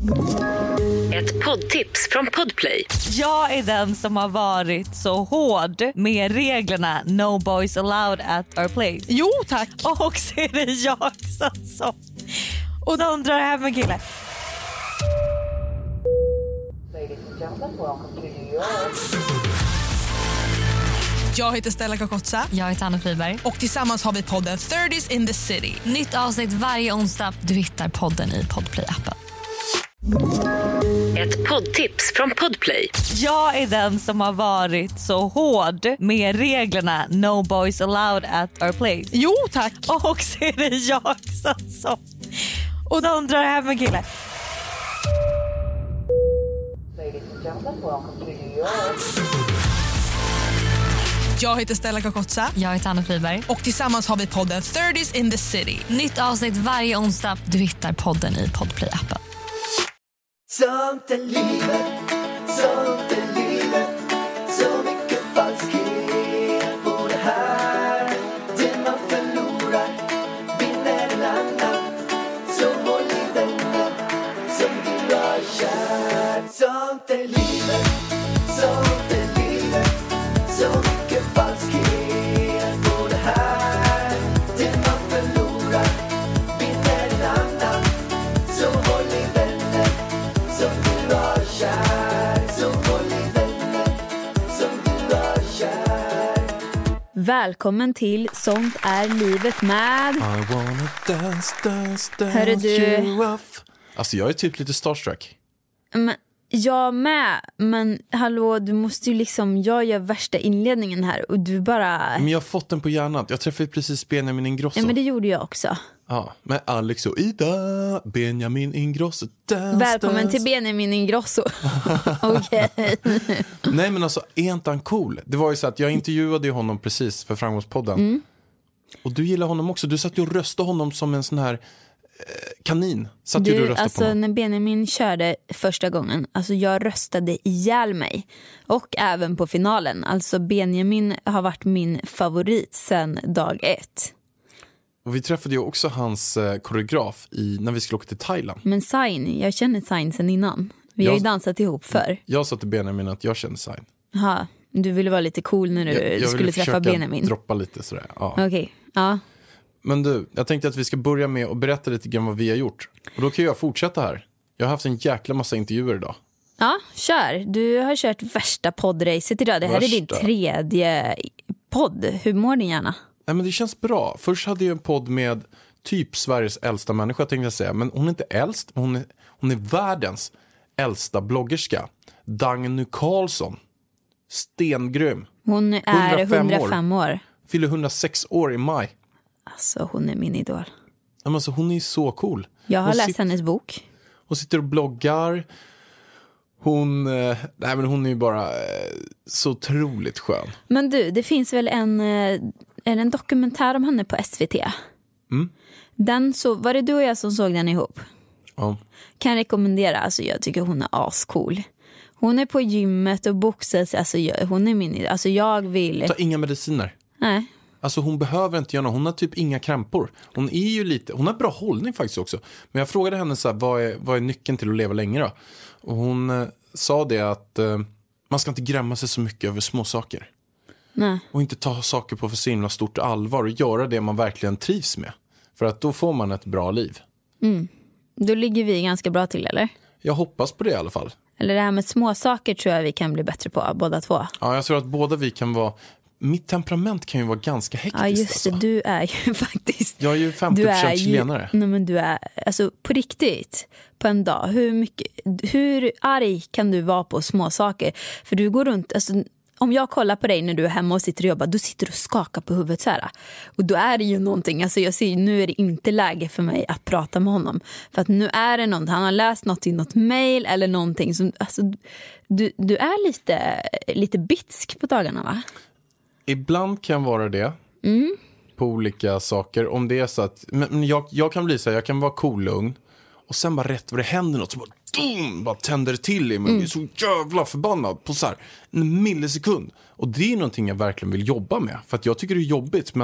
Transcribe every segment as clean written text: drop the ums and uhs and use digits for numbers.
Ett poddtips från Podplay. Jag är den som har varit så hård med reglerna No boys allowed at our place. Jo, tack. Och så är det jag som och de drar hem en kille. Jag heter Stella Kakotsa. Jag heter Anna Friberg. Och tillsammans har vi podden 30s in the city. Nytt avsnitt varje onsdag. Du hittar podden i Podplay-appen. Ett poddtips från Podplay. Jag är den som har varit så hård med reglerna No boys allowed at our place. Jo, tack. Och så är det jag som och de drar hem en kille. Jag heter Stella Kakotsa. Jag heter Anna Friberg. Och tillsammans har vi podden 30s in the city. Nytt avsnitt varje onsdag. Du hittar podden i Podplay-appen. Sånt är livet, sånt är livet. Så mycket falskhet på det här. Det man förlorar vinner en annan. Så håll i vänner som du har kär. Sånt är livet, sånt är livet. Så mycket falskhet på det här. Det man förlorar vinner en annan. Så håll i vänner som du har kär. Så håll i vänner som du har kär. Välkommen till Sånt är livet med... I wanna dance Hörru du. you off. Alltså jag är typ lite starstruck. Men, jag med, men hallå, du måste ju liksom... Jag gör värsta inledningen här och du bara... Men jag har fått den på hjärnan. Jag träffade precis Benjamin Ingrosso. Ja, men det gjorde jag också. Ja, med Alex och Ida. Benjamin Ingrosso. Dance, Välkommen dance. till Benjamin Ingrosso. Okej. Nej men alltså, är inte han cool? Det var ju så att jag intervjuade ju honom precis för Framgångspodden. Och du gillar honom också. Du satt ju och röstade honom som en sån här kanin. Satt ju du och röstade alltså på honom. när Benjamin körde första gången, alltså jag röstade ihjäl mig. Och även på finalen. Alltså Benjamin har varit min favorit sedan dag 1. Och vi träffade ju också hans koreograf när vi skulle åka till Thailand. Men Zayn, jag känner Zayn sedan innan. Vi har ju dansat ihop förr. Jag sa till Benjamin att jag känner Zayn. Jaha, du ville vara lite cool när du skulle träffa Benjamin. Droppa lite sådär. Ja. Okej, ja. Men du, jag tänkte att vi ska börja med att berätta lite grann vad vi har gjort. Och då kan jag fortsätta här. Jag har haft en jäkla massa intervjuer idag. Ja, kör. Du har kört värsta poddracet idag. Det här är din 3:e podd. Hur mår din hjärna? Nej, men det känns bra. Först hade jag en podd med typ Sveriges äldsta människa, tänkte jag säga. Men hon är inte äldst, men hon är världens äldsta bloggerska. Dagny Karlsson. Stengrym. Hon är 105 år. Fyller 106 år i maj. Alltså, hon är min idol. Men alltså, hon är så cool. Jag har läst hennes bok. Hon sitter och bloggar. Hon är ju bara så otroligt skön. Men du, det finns väl en dokumentär om henne på SVT. Den var det du och jag som såg den ihop? Ja. Kan rekommendera, alltså jag tycker hon är ascool. Hon är på gymmet och boxas, alltså hon är min, alltså jag vill... Ta inga mediciner. Nej. Alltså hon behöver inte göra något. Hon har typ inga krämpor. Hon är ju lite... Hon har bra hållning faktiskt också. Men jag frågade henne så här, vad är nyckeln till att leva länge då? Och hon sa det att man ska inte grämma sig så mycket över små saker. Nej. Och inte ta saker på för så himla stort allvar. Och göra det man verkligen trivs med. För att då får man ett bra liv. Då ligger vi ganska bra till, eller? Jag hoppas på det i alla fall. Eller det här med små saker tror jag vi kan bli bättre på, båda två. Ja, jag tror att båda vi kan vara... Mitt temperament kan ju vara ganska hektiskt. Ja, just det. Alltså. Du är ju faktiskt... Jag är ju 50% chilenare. Nej, men du är... Alltså, på riktigt, på en dag, hur arg kan du vara på små saker? För du går runt... Alltså, om jag kollar på dig när du är hemma och sitter och jobbar, då sitter du och skakar på huvudet så här. Och då är det ju någonting... Alltså, jag ser, nu är det inte läge för mig att prata med honom. För att nu är det något... Han har läst något i något mejl eller någonting som... Alltså, du är lite bitsk på dagarna, va? Ibland kan vara det på olika saker. Om det är så att men jag kan bli så här, jag kan vara cool, lugn och sen bara rätt vad det händer något så bara tänder till i mig. Jag är så jävla förbannad på så här en millisekund. Och det är någonting jag verkligen vill jobba med. För att jag tycker det är jobbigt, men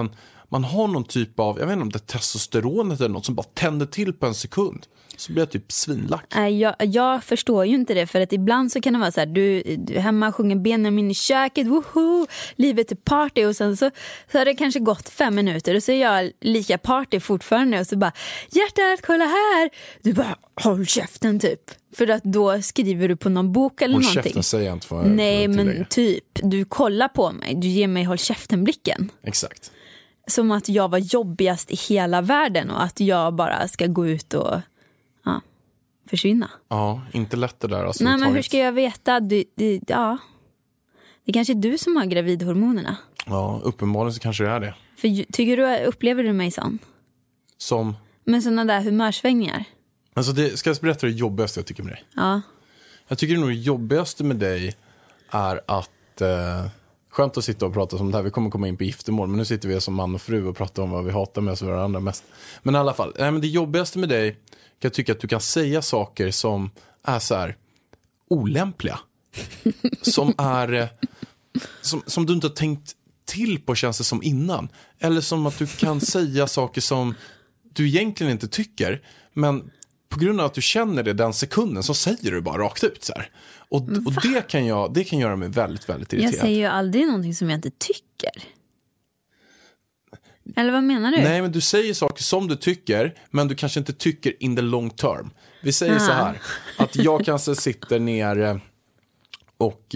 man har någon typ av, jag vet inte om det är testosteronet eller något som bara tänder till på en sekund. Så blir jag typ svinlack. Jag förstår ju inte det, för att ibland så kan det vara så här, du hemma sjunger Benjamin i köket, woho, livet är party, och sen så har det kanske gått 5 minuter och så är jag lika party fortfarande och så bara, hjärtat, kolla här. Du bara, håll käften typ. För att då skriver du på någon bok eller någonting. Håll käften säger jag inte för. Nej, men typ, du kollar på mig, du ger mig håll käften-blicken. Exakt. Som att jag var jobbigast i hela världen och att jag bara ska gå ut och försvinna. Ja, inte lätt det där. Alltså, nej, men hur ska jag veta? Det är kanske du som har gravidhormonerna. Ja, uppenbarligen så kanske det är det. För upplever du mig sån? Som? Men sådana där humörsvängningar. Alltså ska jag berätta det jobbigaste jag tycker med dig? Ja. Jag tycker nog det jobbigaste med dig är att skönt att sitta och prata om det här. Vi kommer komma in på giftermål, men nu sitter vi som man och fru och pratar om vad vi hatar med oss och varandra mest. Men i alla fall, men det jobbigaste med dig kan jag tycka att du kan säga saker som är så här olämpliga. Som är som du inte har tänkt till på, känns det som innan. Eller som att du kan säga saker som du egentligen inte tycker, men på grund av att du känner det den sekunden så säger du bara rakt ut så här. Och det kan göra mig väldigt, väldigt irriterad. Jag säger ju aldrig någonting som jag inte tycker. Eller vad menar du? Nej, men du säger saker som du tycker, men du kanske inte tycker in the long term. Vi säger så här, att jag kanske sitter ner och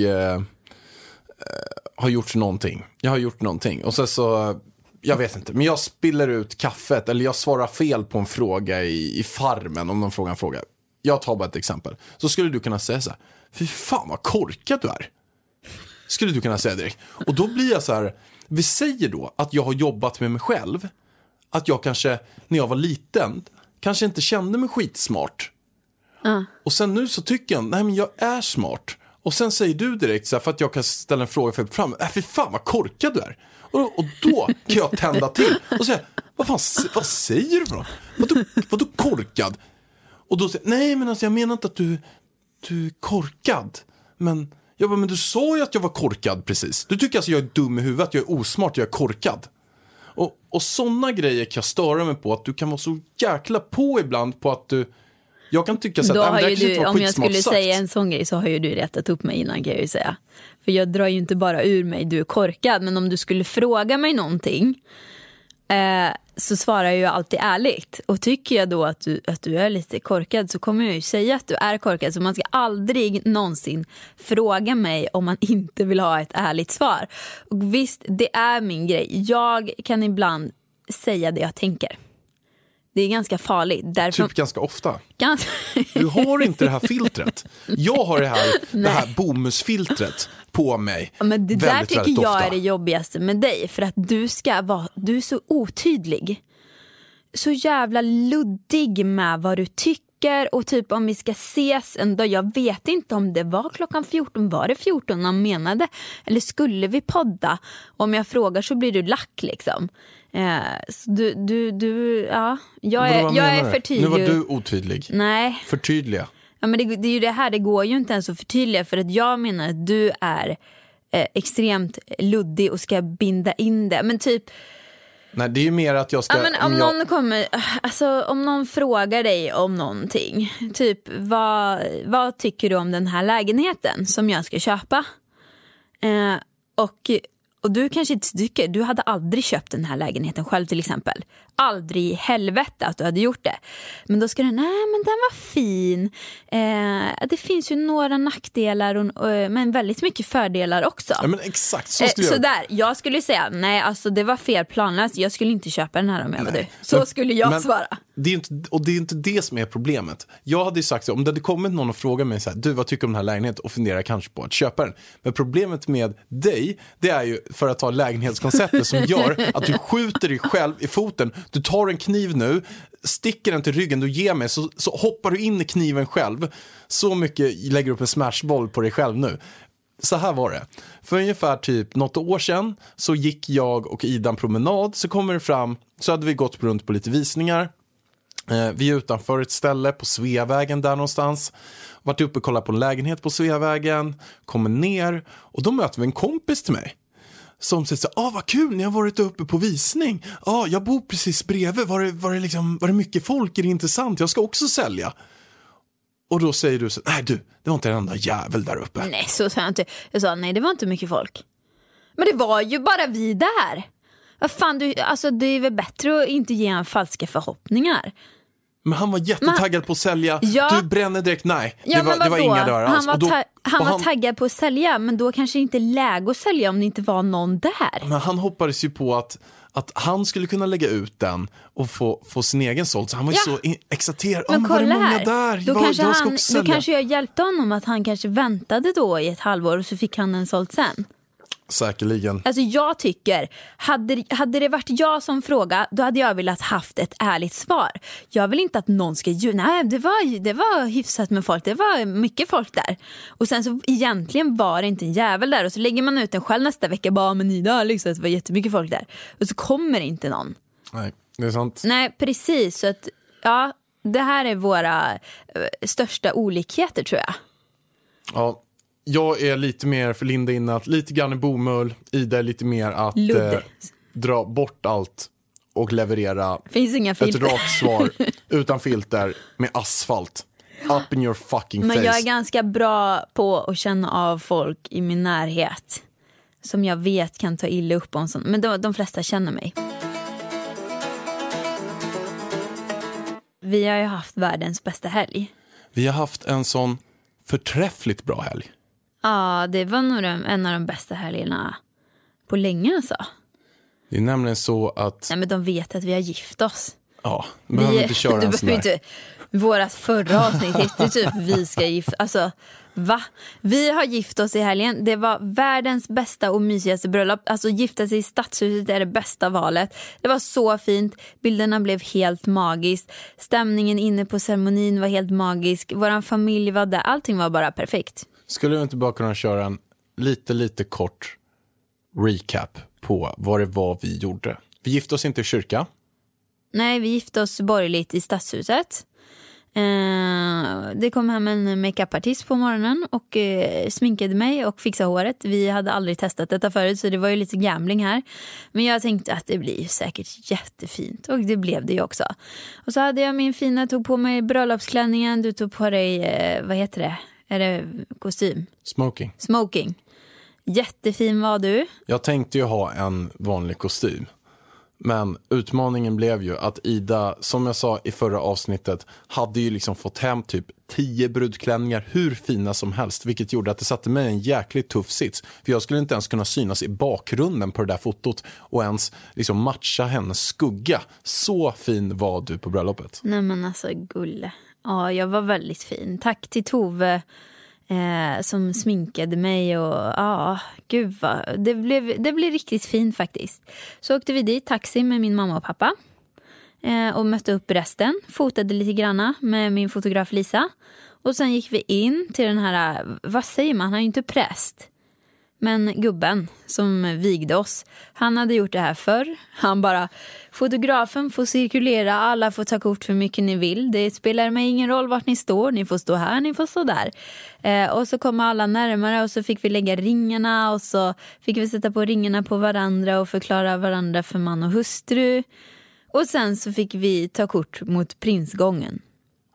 har gjort någonting. Jag har gjort någonting. Och så jag vet inte, men jag spiller ut kaffet eller jag svarar fel på en fråga i Farmen om någon frågar en fråga. Jag tar bara ett exempel. Så skulle du kunna säga så här, fy fan vad korkad du är. Skulle du kunna säga direkt. Och då blir jag så här, vi säger då att jag har jobbat med mig själv. Att jag kanske, när jag var liten, kanske inte kände mig skitsmart. Och sen nu så tycker jag, nej men jag är smart. Och sen säger du direkt så här, för att jag kan ställa en fråga för fram, fy fan vad korkad du är. Och då kan jag tända till och säga, vad säger du för något? Vadå korkad? Och då säger nej men alltså jag menar inte att du är korkad. Men du sa ju att jag var korkad precis. Du tycker alltså jag är dum i huvudet, jag är osmart, jag är korkad. Och sådana grejer kan jag störa mig på, att du kan vara så jäkla på ibland på att du... Jag kan tycka så att om jag skulle säga en sån grej så har ju du rättat upp mig innan, kan jag ju säga. För jag drar ju inte bara ur mig, du är korkad. Men om du skulle fråga mig någonting så svarar jag ju alltid ärligt. Och tycker jag då att du är lite korkad så kommer jag ju säga att du är korkad. Så man ska aldrig någonsin fråga mig om man inte vill ha ett ärligt svar. Och visst, det är min grej. Jag kan ibland säga det jag tänker. Det är ganska farligt. Därför... Typ ganska ofta. Du har inte det här filtret. Jag har det här bomusfiltret på mig. Ja, men det väldigt, där tycker jag är det jobbigaste med dig. För att du är så otydlig. Så jävla luddig med vad du tycker. Och typ om vi ska ses en dag. Jag vet inte om det var klockan 14. Var det 14 han menade? Eller skulle vi podda? Om jag frågar så blir du lack liksom. Jag är för tydlig. Nu var du otydlig. Nej. Förtydliga. Ja, men det är ju det här, det går ju inte ens att förtydliga. För att jag menar att du är extremt luddig och ska binda in det. Men typ... Nej, det är ju mer att jag ska... Ja, men om någon frågar dig om någonting. Typ, vad tycker du om den här lägenheten som jag ska köpa? Och du kanske inte tycker, du hade aldrig köpt den här lägenheten själv till exempel. Aldrig i helvete att du hade gjort det. Men då ska du, nej men den var fin. Det finns ju några nackdelar men väldigt mycket fördelar också. Ja men exakt, så skulle jag... Sådär, jag skulle säga, nej alltså det var fel planlöst. Jag skulle inte köpa den här om jag var du. Så skulle jag svara. Det är inte det som är problemet. Jag hade ju sagt så, om det hade kommit någon och frågat mig så här, du vad tycker du om den här lägenheten och funderar kanske på att köpa den. Men problemet med dig, det är ju för att ta lägenhetskonceptet som gör att du skjuter dig själv i foten. Du tar en kniv nu, sticker den till ryggen du ger mig, så hoppar du in i kniven själv. Så mycket lägger du upp en smashboll på dig själv nu. Så här var det. För ungefär typ något år sedan så gick jag och Ida en promenad, så kommer det fram, så hade vi gått runt på lite visningar. Vi är utanför ett ställe på Sveavägen där någonstans. Vart uppe och kollat på en lägenhet på Sveavägen. Kommer ner och då möter vi en kompis till mig. som säger så vad kul, ni har varit uppe på visning. Jag bor precis bredvid. Var det mycket folk? Är det intressant? Jag ska också sälja. Och då säger du så, nej du, det var inte en enda jävel där uppe. Nej, så sa jag inte. Jag sa, nej det var inte mycket folk. Men det var ju bara vi där. Vad fan, det är väl bättre att inte ge en falska förhoppningar. Men han var jättetaggad på att sälja. Du bränner direkt, nej. Det var inga dörrar alls. Han var taggad på att sälja, men då kanske inte läge att sälja om det inte var någon där. Men han hoppades ju på att han skulle kunna lägga ut den och få sin egen såld. Så han var ju så exalterad. Men kolla var det många här. där? Då kanske jag hjälpte honom att han kanske väntade då i ett halvår och så fick han den såld sen. Säkerligen. Alltså jag tycker, hade det varit jag som fråga, då hade jag velat haft ett ärligt svar. Jag vill inte att någon ska nej, det var hyfsat med folk, det var mycket folk där. Och sen så egentligen var det inte en jävel där. Och så lägger man ut den själv nästa vecka, bara men Ida har liksom att det var jättemycket folk där. Och så kommer inte någon. Nej, det är sant. Nej, precis. Så att, ja, det här är våra största olikheter tror jag. Ja. Jag är lite mer för Linda innan, lite grann i bomull. Ida är lite mer att dra bort allt och leverera finns inga ett rakt svar utan filter med asfalt. Up in your fucking face. Men jag är ganska bra på att känna av folk i min närhet som jag vet kan ta illa upp om sånt. Men de flesta känner mig. Vi har ju haft världens bästa helg. Vi har haft en sån förträffligt bra helg. Ja, det var nog en av de bästa helgerna på länge alltså. Det är nämligen så att... Nej, men de vet att vi har gift oss. Ja, behöver inte köra en sån där. Vårat förra avsnitt heter typ vi ska gifta. Alltså, va? Vi har gift oss i helgen. Det var världens bästa och mysigaste bröllop. Alltså gifta sig i stadshuset är det bästa valet. Det var så fint. Bilderna blev helt magiskt. Stämningen inne på ceremonin var helt magisk. Våran familj var där. Allting var bara perfekt. Skulle vi inte bara kunna köra en lite kort recap på vad det var vi gjorde? Vi gifte oss inte i kyrka. Nej, vi gifte oss borgerligt i stadshuset. Det kom hem en makeupartist på morgonen och sminkade mig och fixade håret. Vi hade aldrig testat detta förut så det var ju lite gambling här. Men jag tänkte att det blir säkert jättefint och det blev det ju också. Och så hade jag min fina, tog på mig bröllopsklänningen. Du tog på dig, vad heter det? Är det kostym? Smoking. Jättefin var du. Jag tänkte ju ha en vanlig kostym. Men utmaningen blev ju att Ida, som jag sa i förra avsnittet, hade ju liksom fått hem typ 10 brudklänningar hur fina som helst. Vilket gjorde att det satte mig en jäkligt tuff sits. För jag skulle inte ens kunna synas i bakgrunden på det där fotot och ens liksom matcha hennes skugga. Så fin var du på bröllopet. Nej men alltså gulle. Ja, jag var väldigt fin. Tack till Tove som sminkade mig och ja, gud vad, det blev riktigt fint faktiskt. Så åkte vi dit, taxi med min mamma och pappa och mötte upp resten, fotade lite granna med min fotograf Lisa och sen gick vi in till den här, vad säger man, han är ju inte präst. Men gubben som vigde oss, han hade gjort det här förr. Han bara, fotografen får cirkulera, alla får ta kort för mycket ni vill. Det spelar mig ingen roll vart ni står, ni får stå här, ni får stå där. Och så kom alla närmare och så fick vi lägga ringarna och så fick vi sätta på ringarna på varandra och förklara varandra för man och hustru. Och sen så fick vi ta kort mot prinsgången.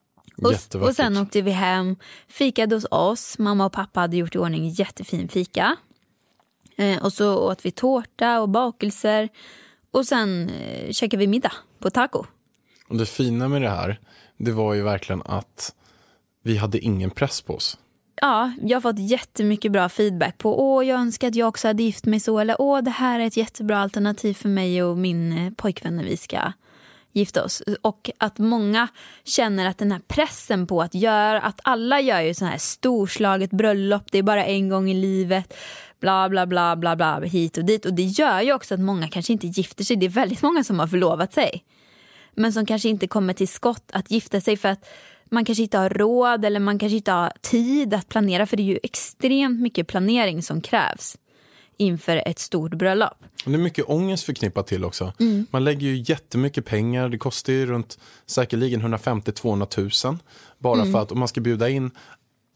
Och sen åkte vi hem, fikade hos oss. Mamma och pappa hade gjort i ordning jättefin fika. Och så åt vi tårta och bakelser. Och sen käkade vi middag på taco. Och det fina med det här, det var ju verkligen att vi hade ingen press på oss. Ja, jag har fått jättemycket bra feedback på jag önskar att jag också hade gift mig så. Eller det här är ett jättebra alternativ för mig och min pojkvän när vi ska gifta oss. Och att många känner att den här pressen på att alla gör ju sån här storslaget bröllop, det är bara en gång i livet, bla bla bla bla bla, hit och dit. Och det gör ju också att många kanske inte gifter sig. Det är väldigt många som har förlovat sig, men som kanske inte kommer till skott att gifta sig för att man kanske inte har råd eller man kanske inte har tid att planera, för det är ju extremt mycket planering som krävs inför ett stort bröllop. Och det är mycket ångest förknippat till också. Man lägger ju jättemycket pengar. Det kostar ju runt säkerligen 150-200 000. Bara för att om man ska bjuda in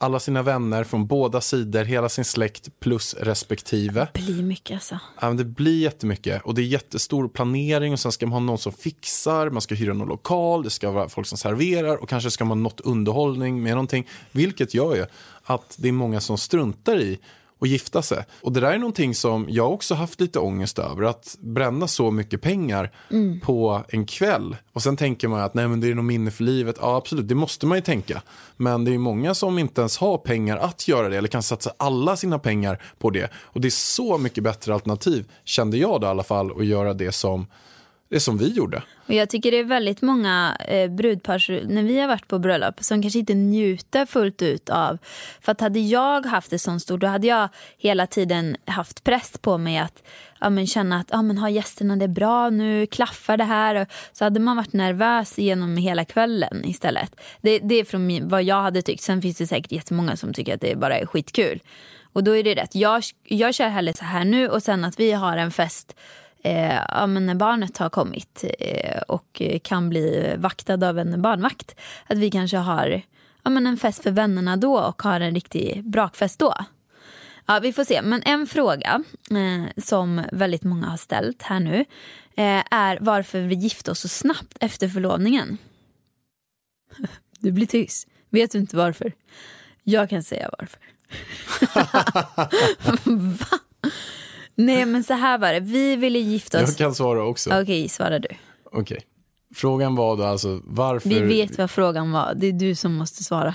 alla sina vänner från båda sidor, hela sin släkt plus respektive. Det blir mycket alltså. Ja, men det blir jättemycket och det är jättestor planering och sen ska man ha någon som fixar, man ska hyra någon lokal, det ska vara folk som serverar och kanske ska man ha något underhållning med någonting, vilket gör ju att det är många som struntar i och gifta sig. Och det där är någonting som jag också haft lite ångest över, att bränna så mycket pengar på en kväll. Och sen tänker man att nej, men det är nog minne för livet. Ja, absolut, det måste man ju tänka. Men det är många som inte ens har pengar att göra det eller kan satsa alla sina pengar på det. Och det är så mycket bättre alternativ, kände jag då i alla fall, att göra det som vi gjorde. Och jag tycker det är väldigt många brudpar när vi har varit på bröllop som kanske inte njuter fullt ut av. För att hade jag haft det sånt stort, då hade jag hela tiden haft press på mig att känna att har gästerna det bra, nu klaffar det här. Och så hade man varit nervös genom hela kvällen istället. Det är från vad jag hade tyckt. Sen finns det säkert jättemånga som tycker att det bara är skitkul. Och då är det rätt. Jag kör hellre så här nu och sen att vi har en fest när barnet har kommit och kan bli vaktad av en barnvakt, att vi kanske har en fest för vännerna då och har en riktig brakfest då. Ja, vi får se. Men en fråga som väldigt många har ställt här nu är varför vi gifte oss så snabbt efter förlovningen. Du blir tyst. Vet du inte varför? Jag kan säga varför. Va? Nej, men så här var det. Vi ville gifta oss. Jag kan svara också. Okej, svara du. Okej. Frågan var då alltså varför... Vi vet vad frågan var. Det är du som måste svara.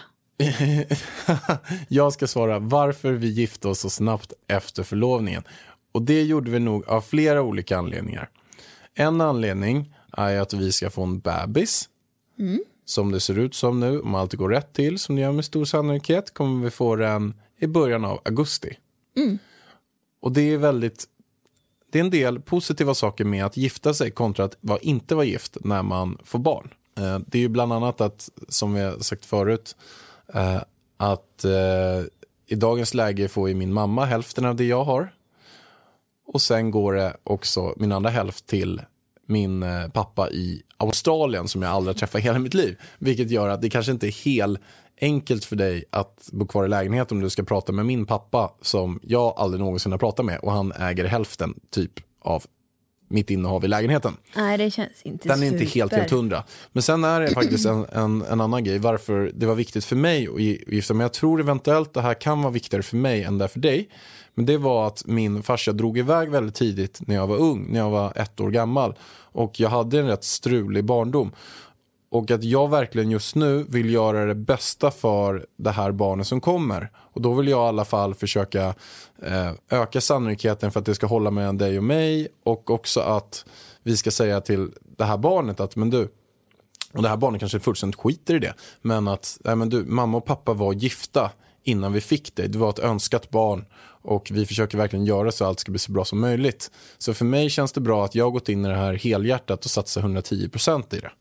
Jag ska svara varför vi gifte oss så snabbt efter förlovningen. Och det gjorde vi nog av flera olika anledningar. En anledning är att vi ska få en bebis. Som det ser ut som nu, om allt går rätt till, som det gör med stor sannolikhet, kommer vi få den i början av augusti. Och det är en del positiva saker med att gifta sig kontra att inte vara gift när man får barn. Det är ju bland annat att, som vi har sagt förut, att i dagens läge får ju min mamma hälften av det jag har. Och sen går det också min andra hälft till min pappa i Australien som jag aldrig träffat hela mitt liv. Vilket gör att det kanske inte är helt enkelt för dig att bo kvar i lägenhet om du ska prata med min pappa som jag aldrig någonsin har pratat med och han äger hälften typ av mitt innehav i lägenheten. Nej, det känns inte Den är inte helt 100. Men sen är det faktiskt en annan grej varför det var viktigt för mig att gifta mig. Jag tror eventuellt det här kan vara viktigare för mig än det för dig. Men det var att min farsa drog iväg väldigt tidigt när jag var ung, när jag var 1 år gammal. Och jag hade en rätt strulig barndom. Och att jag verkligen just nu vill göra det bästa för det här barnet som kommer. Och då vill jag i alla fall försöka öka sannolikheten för att det ska hålla mellan dig och mig. Och också att vi ska säga till det här barnet att men du, och det här barnet kanske fullständigt skiter i det. Men att men du, mamma och pappa var gifta innan vi fick dig. Det var ett önskat barn. Och vi försöker verkligen göra så att allt ska bli så bra som möjligt. Så för mig känns det bra att jag har gått in i det här helhjärtat och satsat 110% i det.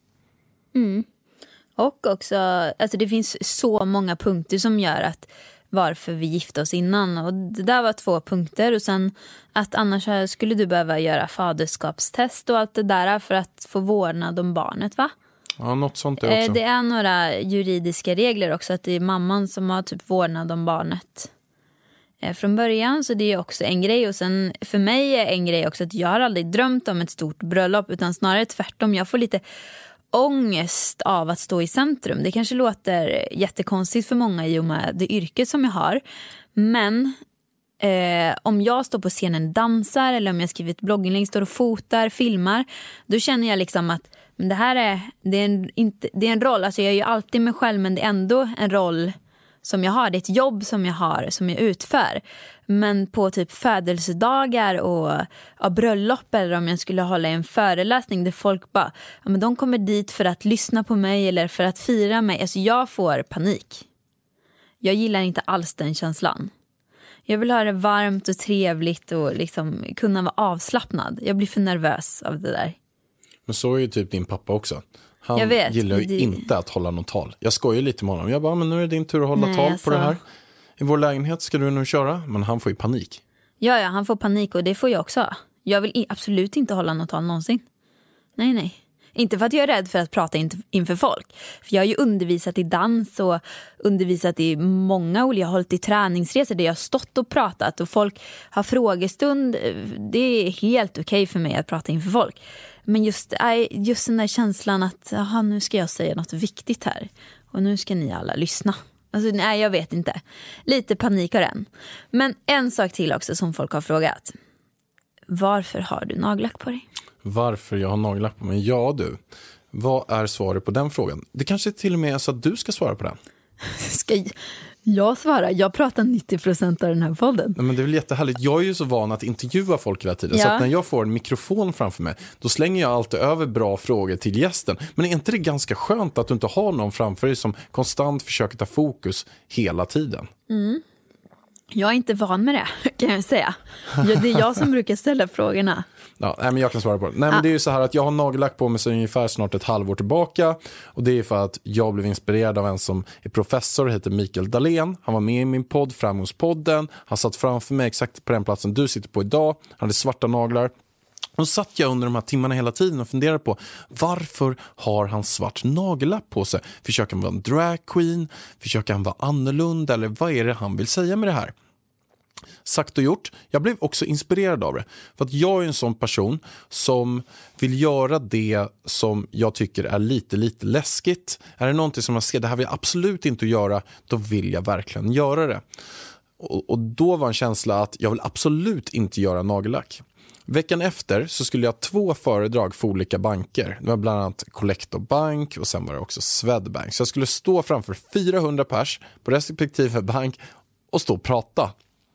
Och också, alltså det finns så många punkter som gör att varför vi gifte oss innan. Och det där var 2 punkter. Och sen att annars skulle du behöva göra faderskapstest och allt det där för att få vårdnad om barnet, va? Ja, något sånt är också. Det är några juridiska regler också att det är mamman som har typ vårdnad om barnet från början, så det är också en grej. Och sen för mig är en grej också att jag har aldrig drömt om ett stort bröllop utan snarare tvärtom. Jag får lite ångest av att stå i centrum. Det kanske låter jättekonstigt för många i och med det yrket som jag har. Men om jag står på scenen dansar eller om jag skriver ett blogginlägg, står och fotar, filmar, då känner jag liksom att men det här är en roll. Alltså jag är ju alltid mig själv, men det är ändå en roll som jag har. Det är ett jobb som jag har, som jag utför. Men på typ födelsedagar och bröllop eller om jag skulle hålla en föreläsning där folk bara, ja, men de kommer dit för att lyssna på mig eller för att fira mig. Alltså jag får panik. Jag gillar inte alls den känslan. Jag vill ha det varmt och trevligt och liksom kunna vara avslappnad. Jag blir för nervös av det där. Men så är ju typ din pappa också. Han gillar ju inte att hålla något tal. Jag skojar lite med honom. Jag bara, men nu är det din tur att hålla tal på det här. I vår lägenhet ska du nu köra. Men han får ju panik. Ja, han får panik och det får jag också. Jag vill absolut inte hålla något tal någonsin. Nej. Inte för att jag är rädd för att prata inför folk. För jag har ju undervisat i dans och undervisat i många olika, jag har hållit i träningsresor där jag har stått och pratat och folk har frågestund. Det är helt okej för mig att prata inför folk. Men just den där känslan att nu ska jag säga något viktigt här och nu ska ni alla lyssna. Alltså, nej, jag vet inte. Lite panik har den. Men en sak till också som folk har frågat. Varför har du nagellack på dig? Varför jag har nagellack på mig? Ja du, vad är svaret på den frågan? Det kanske till och med är så att du ska svara på den. Ska jag svara? Jag pratar 90% av den här podden. Nej, men det är väl jättehärligt. Jag är ju så van att intervjua folk hela tiden. Så att när jag får en mikrofon framför mig, då slänger jag alltid över bra frågor till gästen. Men är inte det ganska skönt att du inte har någon framför dig som konstant försöker ta fokus hela tiden? Mm. Jag är inte van med det, kan jag säga. Det är jag som brukar ställa frågorna. Ja, men jag kan svara på det. Nej, men det är ju så här att jag har nagellack på mig så ungefär snart ett halvår tillbaka. Och det är för att jag blev inspirerad av en som är professor, heter Mikael Dahlén. Han var med i min podd, Framgångspodden. Han satt framför mig exakt på den platsen du sitter på idag. Han hade svarta naglar. Och satt jag under de här timmarna hela tiden och funderade på varför har han svart nagellack på sig? Försöker han vara en drag queen? Försöker han vara annorlunda? Eller vad är det han vill säga med det här? Sagt och gjort, jag blev också inspirerad av det. För att jag är en sån person som vill göra det som jag tycker är lite läskigt. Är det någonting som jag ser, det här vill jag absolut inte göra, då vill jag verkligen göra det. Och då var en känsla att jag vill absolut inte göra nagellack. Veckan efter så skulle jag ha 2 föredrag för olika banker. Det var bland annat Collector Bank och sen var det också Swedbank. Så jag skulle stå framför 400 pers på respektive bank och stå och prata.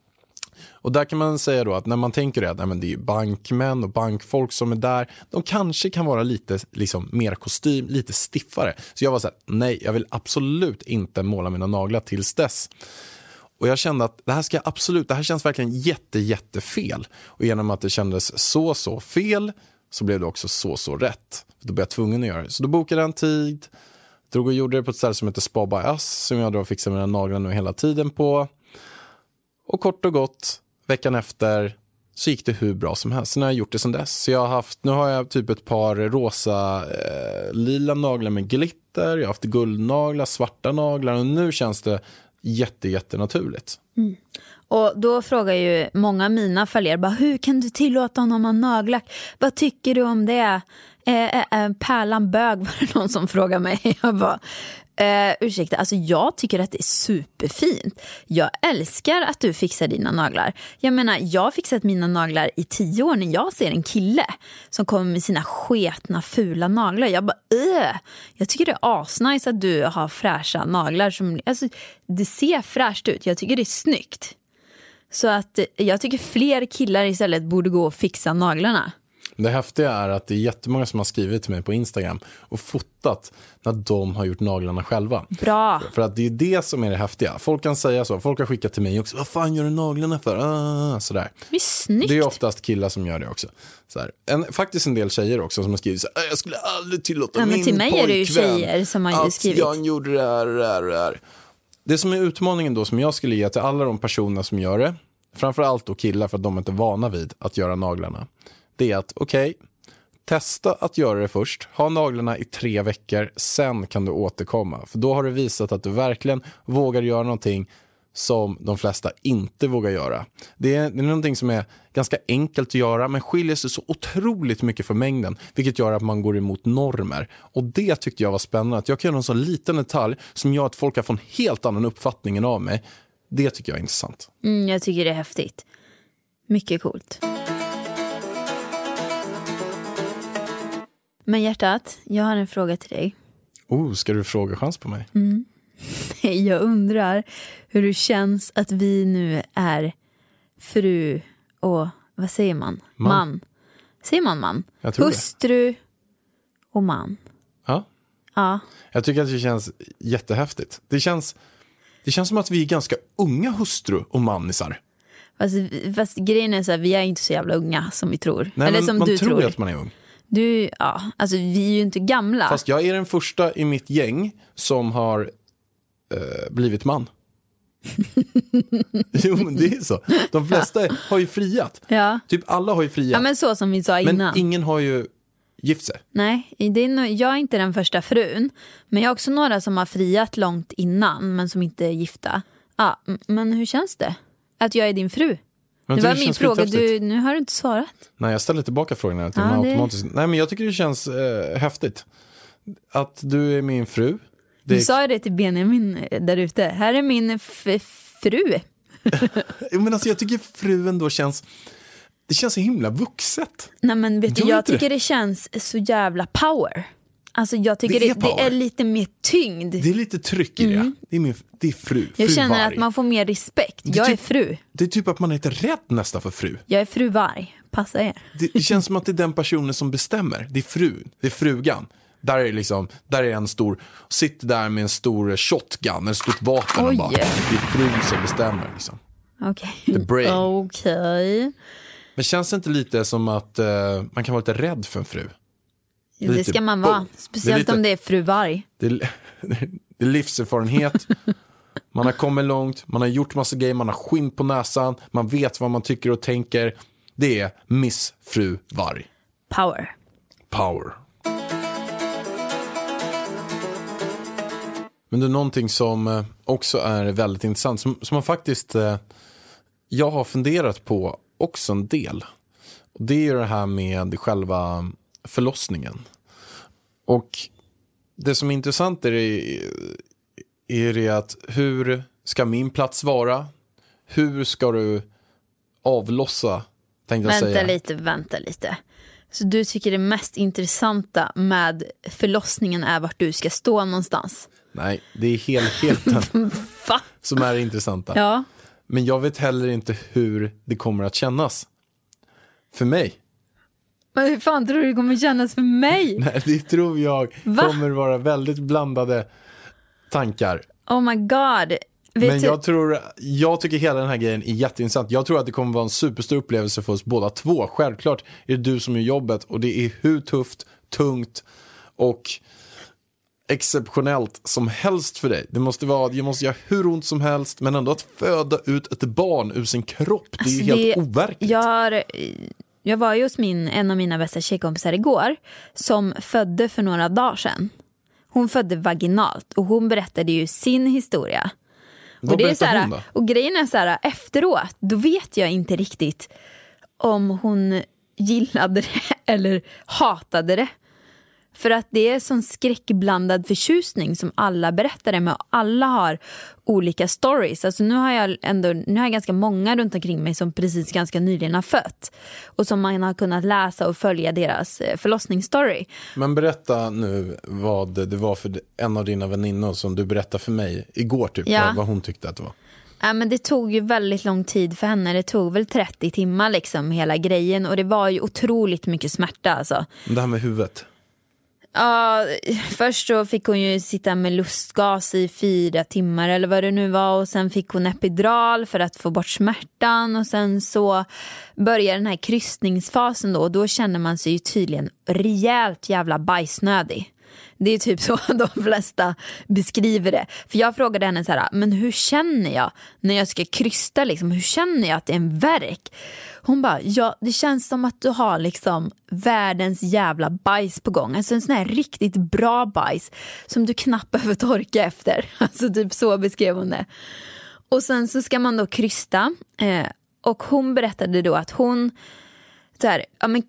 Och där kan man säga då att när man tänker att det är ju bankmän och bankfolk som är där, de kanske kan vara lite mer kostym, lite stiffare. Så jag var så här, nej, jag vill absolut inte måla mina naglar tills dess. Och jag kände att det här känns verkligen jättefel. Och genom att det kändes så fel så blev det också så rätt. Då blev jag tvungen att göra det. Så då bokade jag en tid, drog och gjorde det på ett ställe som heter Spa by Us, som jag då fixar mina naglar nu hela tiden på. Och kort och gott, veckan efter så gick det hur bra som helst. Sen har jag gjort det sedan dess. Så nu har jag typ ett par rosa lila naglar med glitter. Jag har haft guldnaglar, svarta naglar. Och nu känns det jättenaturligt. Mm. Och då frågar ju många av mina följare bara, hur kan du tillåta honom att ha nagellack? Vad tycker du om det? Pärlan bög var det någon som frågade mig. Jag bara, ursäkta, alltså jag tycker att det är superfint. Jag älskar att du fixar dina naglar. Jag menar, jag har fixat mina naglar i 10 år när jag ser en kille som kommer med sina sketna, fula naglar. Jag bara, jag tycker det är asnice att du har fräscha naglar. Alltså, det ser fräscht ut. Jag tycker det är snyggt. Så att jag tycker fler killar istället borde gå och fixa naglarna. Det häftiga är att det är jättemånga som har skrivit till mig på Instagram och fotat när de har gjort naglarna själva. Bra. För att det är det som är det häftiga. Folk kan säga så. Folk har skickat till mig också. Vad fan gör du naglarna för? Sådär. Det är snyggt. Det är oftast killar som gör det också. Faktiskt en del tjejer också som har skrivit så här, jag skulle aldrig tillåta min till mig pojkvän är det ju tjejer som har skrivit. Att jag gjorde det här. Det som är utmaningen då som jag skulle ge till alla de personer som gör det, framförallt då killar för att de inte är vana vid att göra naglarna, det är att testa att göra det först. Ha naglarna i 3 veckor, sen kan du återkomma. För då har du visat att du verkligen vågar göra någonting som de flesta inte vågar göra. Det är någonting som är ganska enkelt att göra, men skiljer sig så otroligt mycket från mängden, vilket gör att man går emot normer. Och det tyckte jag var spännande, att jag kan göra en sån liten detalj som gör att folk har fått en helt annan uppfattning av mig. Det tycker jag är intressant. Jag tycker det är häftigt. Mycket coolt. Men hjärtat, jag har en fråga till dig. Ska du fråga chans på mig? Jag undrar hur det känns att vi nu är fru och, vad säger man? Man. Säger man man? Hustru och man. Ja. Jag tycker att det känns jättehäftigt. Det känns som att vi är ganska unga hustru och manisar. Fast grejen är så här, vi är inte så jävla unga som vi tror. Nej, eller som man du tror att man är ung. Alltså vi är ju inte gamla. Fast jag är den första i mitt gäng som har blivit man. Jo, men det är så. De flesta har ju friat. Ja. Typ alla har ju friat. Ja, men så som vi sa innan. Men ingen har ju gift sig. Nej, jag är inte den första frun. Men jag har också några som har friat långt innan men som inte är gifta. Ja, men hur känns det? Att jag är din fru? Det var min fråga, nu har du inte svarat. Nej, jag ställer tillbaka frågan här till automatiskt. Nej, men jag tycker det känns häftigt. Att du är min fru. Du sa det till Benjamin där ute. Här är min fru. Men alltså jag tycker fruen då känns... Det känns så himla vuxet. Nej, men vet du, jag tycker det känns så jävla power. Alltså jag tycker det är lite mer tyngd. Det är lite tryck i det. Det är fru. Jag känner varg. Att man får mer respekt. Jag är fru. Det är typ att man är inte rädd nästan för fru. Jag är fru varg. Passa er. Det känns som att det är den personen som bestämmer. Det är frun. Det är frugan. Där är en stor, sitter där med en stor shotgun, en stort vapen och bara, det är frun som bestämmer liksom. Okej. Men känns det inte lite som att man kan vara lite rädd för en fru? Det ska man vara. Speciellt om det är fru varg. Det är livserfarenhet. Man har kommit långt. Man har gjort massa grejer. Man har skinn på näsan. Man vet vad man tycker och tänker. Det är Miss Fru Varg. Power. Men det är någonting som också är väldigt intressant. Som man faktiskt... jag har funderat på också en del. Och det är ju det här med själva förlossningen. Och det som är intressant är det att hur ska min plats vara? Hur ska du avlossa? Vänta lite. Så du tycker det mest intressanta med förlossningen är vart du ska stå någonstans? Nej, det är helheten som är intressanta. Ja. Men jag vet heller inte hur det kommer att kännas. För mig. Men hur fan tror du det kommer kännas för mig? Nej, det tror jag kommer vara väldigt blandade tankar. Oh my god. Men jag tycker hela den här grejen är jätteintressant. Jag tror att det kommer vara en superstor upplevelse för oss båda två. Självklart är det du som gör jobbet och det är hur tufft, tungt och exceptionellt som helst för dig. Det måste göra hur ont som helst, men ändå att föda ut ett barn ur sin kropp, det är ju helt overkligt. Jag var ju hos en av mina bästa tjejkompisar igår som födde för några dagar sedan. Hon födde vaginalt och hon berättade ju sin historia. Vad berättade hon då? Och grejen är så här, efteråt, då vet jag inte riktigt om hon gillade det eller hatade det. För att det är sån skräckblandad förtjusning som alla berättar med. Och alla har olika stories. Alltså nu har jag ganska många runt omkring mig som precis ganska nyligen har fött. Och som man har kunnat läsa och följa deras förlossningsstory. Men berätta nu vad det var för en av dina väninnor som du berättade för mig igår typ. Ja. Vad hon tyckte att det var. Ja, men det tog ju väldigt lång tid för henne. Det tog väl 30 timmar liksom hela grejen. Och det var ju otroligt mycket smärta alltså. Det här med huvudet. Ja, först så fick hon ju sitta med lustgas i 4 timmar eller vad det nu var. Och sen fick hon epidural för att få bort smärtan. Och sen så börjar den här krystningsfasen då. Och då känner man sig ju tydligen rejält jävla bajsnödig. Det är typ så de flesta beskriver det. För jag frågade henne så här, men hur känner jag när jag ska krysta liksom? Hur känner jag att det är en värk? Hon bara, ja, det känns som att du har liksom världens jävla bajs på gång. Alltså en sån här riktigt bra bajs som du knappt behöver torka efter. Alltså typ så beskrev hon det. Och sen så ska man då krysta. Och hon berättade då att hon så här, ja, men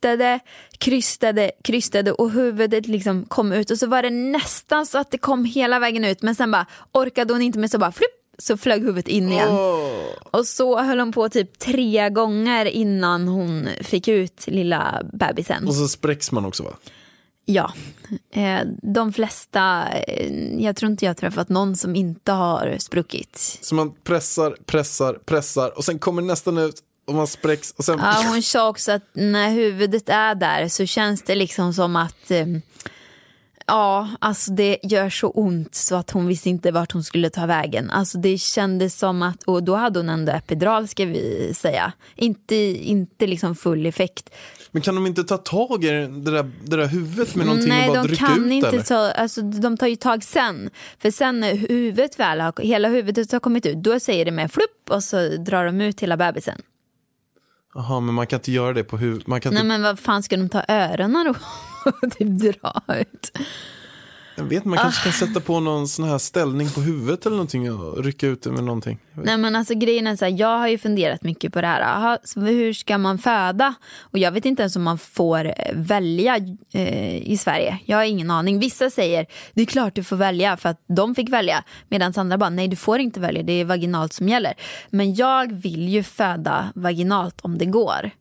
krystade och huvudet liksom kom ut. Och så var det nästan så att det kom hela vägen ut. Men sen bara orkade hon inte med, så bara flipp, så flög huvudet in igen. Och så höll hon på typ 3 gånger innan hon fick ut lilla bebisen. Och så spräcks man också, va? Ja, de flesta, jag tror inte jag träffat någon som inte har spruckit. Så man pressar och sen kommer nästan ut och man spräcks och sen... Ja, hon sa också att när huvudet är där så känns det liksom som att ja, alltså det gör så ont så att hon visste inte vart hon skulle ta vägen. Alltså det kändes som att, och då hade hon ändå epidural ska vi säga. Inte liksom full effekt. Men kan de inte ta tag i det där huvudet med någonting? Nej, och bara rycka ut? Nej, de kan inte ta, alltså de tar ju tag sen. För sen när huvudet väl hela huvudet har kommit ut, då säger det med flupp och så drar de ut hela bebisen. Jaha, men man kan inte göra det på huvudet. Nej, men vad fan ska de ta öronen då? Och typ dra ut. Jag vet, man kanske kan sätta på någon sån här ställning på huvudet eller någonting och rycka ut det med någonting. Nej, men alltså grejen är så här, jag har ju funderat mycket på det här. Aha, så hur ska man föda? Och jag vet inte ens om man får välja i Sverige. Jag har ingen aning. Vissa säger, det är klart du får välja för att de fick välja. Medan andra bara, nej du får inte välja, det är vaginalt som gäller. Men jag vill ju föda vaginalt om det går.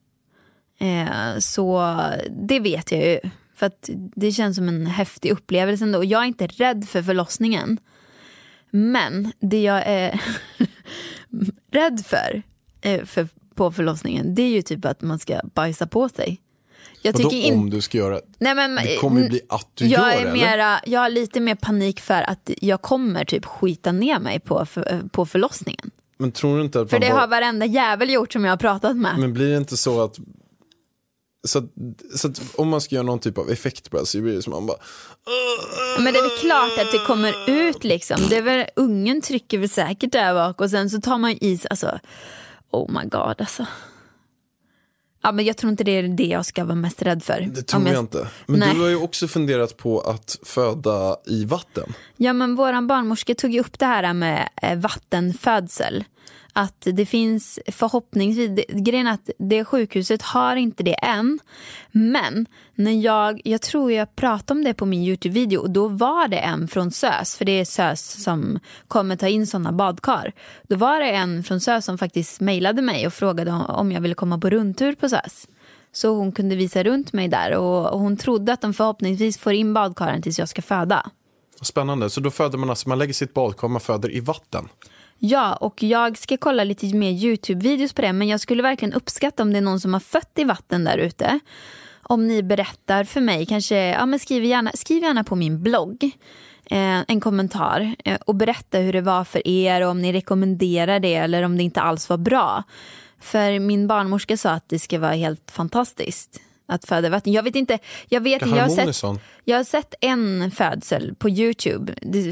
Så det vet jag ju. För att det känns som en häftig upplevelse ändå. Och jag är inte rädd för förlossningen. Men det jag är rädd för på förlossningen, det är ju typ att man ska bajsa på sig. Jag tycker om du ska göra Nej, men det kommer ju bli att du gör det. Jag har lite mer panik för att jag kommer typ skita ner mig på förlossningen. Men tror du inte att för det har varenda jävel gjort som jag har pratat med. Men blir det inte så att så att om man ska göra någon typ av effekt på det så blir det som man bara men det är väl klart att det kommer ut liksom. Det är väl, ungen trycker väl säkert där bak och sen så tar man is, alltså oh my god alltså. Ja, men jag tror inte det är det jag ska vara mest rädd för. Det tror jag inte. Men nej. Du har ju också funderat på att föda i vatten. Ja, men våran barnmorska tog ju upp det här med vattenfödsel. Att det finns förhoppningsvis, grejen att det sjukhuset har inte det än. Men när jag tror jag pratade om det på min YouTube-video och då var det en från SÖS, för det är SÖS som kommer ta in sådana badkar. Då var det en från SÖS som faktiskt mejlade mig och frågade om jag ville komma på rundtur på SÖS. Så hon kunde visa runt mig där och hon trodde att de förhoppningsvis får in badkaren tills jag ska föda. Spännande, så då föder man alltså, man lägger sitt badkar, man föder i vatten. Ja, och jag ska kolla lite mer YouTube-videos på det. Men jag skulle verkligen uppskatta om det är någon som har fött i vatten där ute. Om ni berättar för mig, kanske, ja, men skriv gärna på min blogg en kommentar och berätta hur det var för er och om ni rekommenderar det eller om det inte alls var bra. För min barnmorska sa att det ska vara helt fantastiskt att föda vatten. Jag vet inte, jag har sett en födsel på YouTube. Det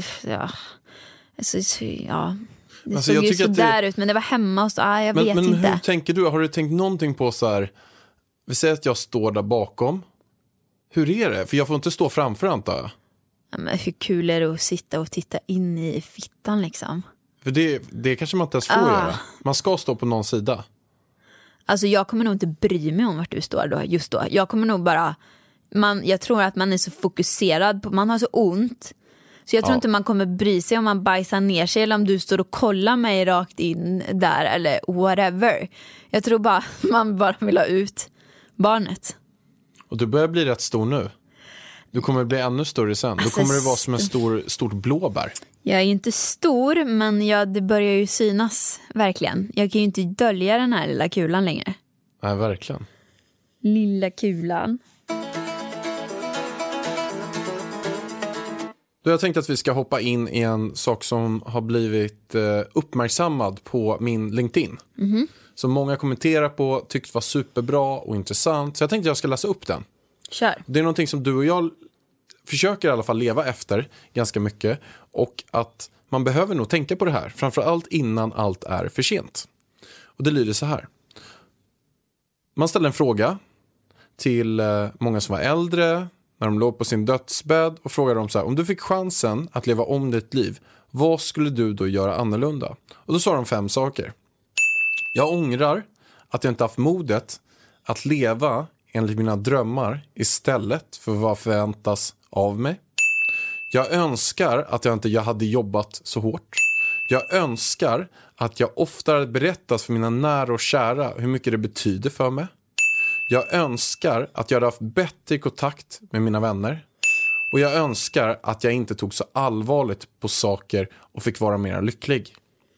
alltså, såg ju så där ut, men det var hemma och så, jag vet inte. Men hur tänker du? Har du tänkt någonting på så här, vi säger att jag står där bakom. Hur är det? För jag får inte stå framför, antar jag. Ja, men hur kul är det att sitta och titta in i fittan liksom? För det kanske man inte ens får göra. Man ska stå på någon sida. Alltså jag kommer nog inte bry mig om vart du står då, just då. Jag kommer nog bara, jag tror att man är så fokuserad på, man har så ont. Så jag tror inte man kommer bry sig om man bajsar ner sig eller om du står och kollar mig rakt in där eller whatever. Jag tror bara man bara vill ha ut barnet. Och du börjar bli rätt stor nu. Du kommer bli ännu större sen. Alltså, då kommer det vara som en stort blåbär. Jag är ju inte stor, men det börjar ju synas verkligen. Jag kan ju inte dölja den här lilla kulan längre. Nej, verkligen. Lilla kulan. Jag tänkte att vi ska hoppa in i en sak som har blivit uppmärksammad på min LinkedIn. Mm-hmm. Som många kommenterar på, tyckt var superbra och intressant. Så jag tänkte att jag ska läsa upp den. Kör. Det är någonting som du och jag försöker i alla fall leva efter ganska mycket. Och att man behöver nog tänka på det här. Framförallt innan allt är för sent. Och det lyder så här. Man ställer en fråga till många som var äldre när de låg på sin dödsbädd och frågade dem så här: om du fick chansen att leva om ditt liv, vad skulle du då göra annorlunda? Och då sa de 5 saker. Jag ångrar att jag inte haft modet att leva enligt mina drömmar istället för vad förväntas av mig. Jag önskar att jag hade jobbat så hårt. Jag önskar att jag oftare berättat för mina nära och kära hur mycket det betyder för mig. Jag önskar att jag hade haft bättre kontakt med mina vänner. Och jag önskar att jag inte tog så allvarligt på saker och fick vara mer lycklig.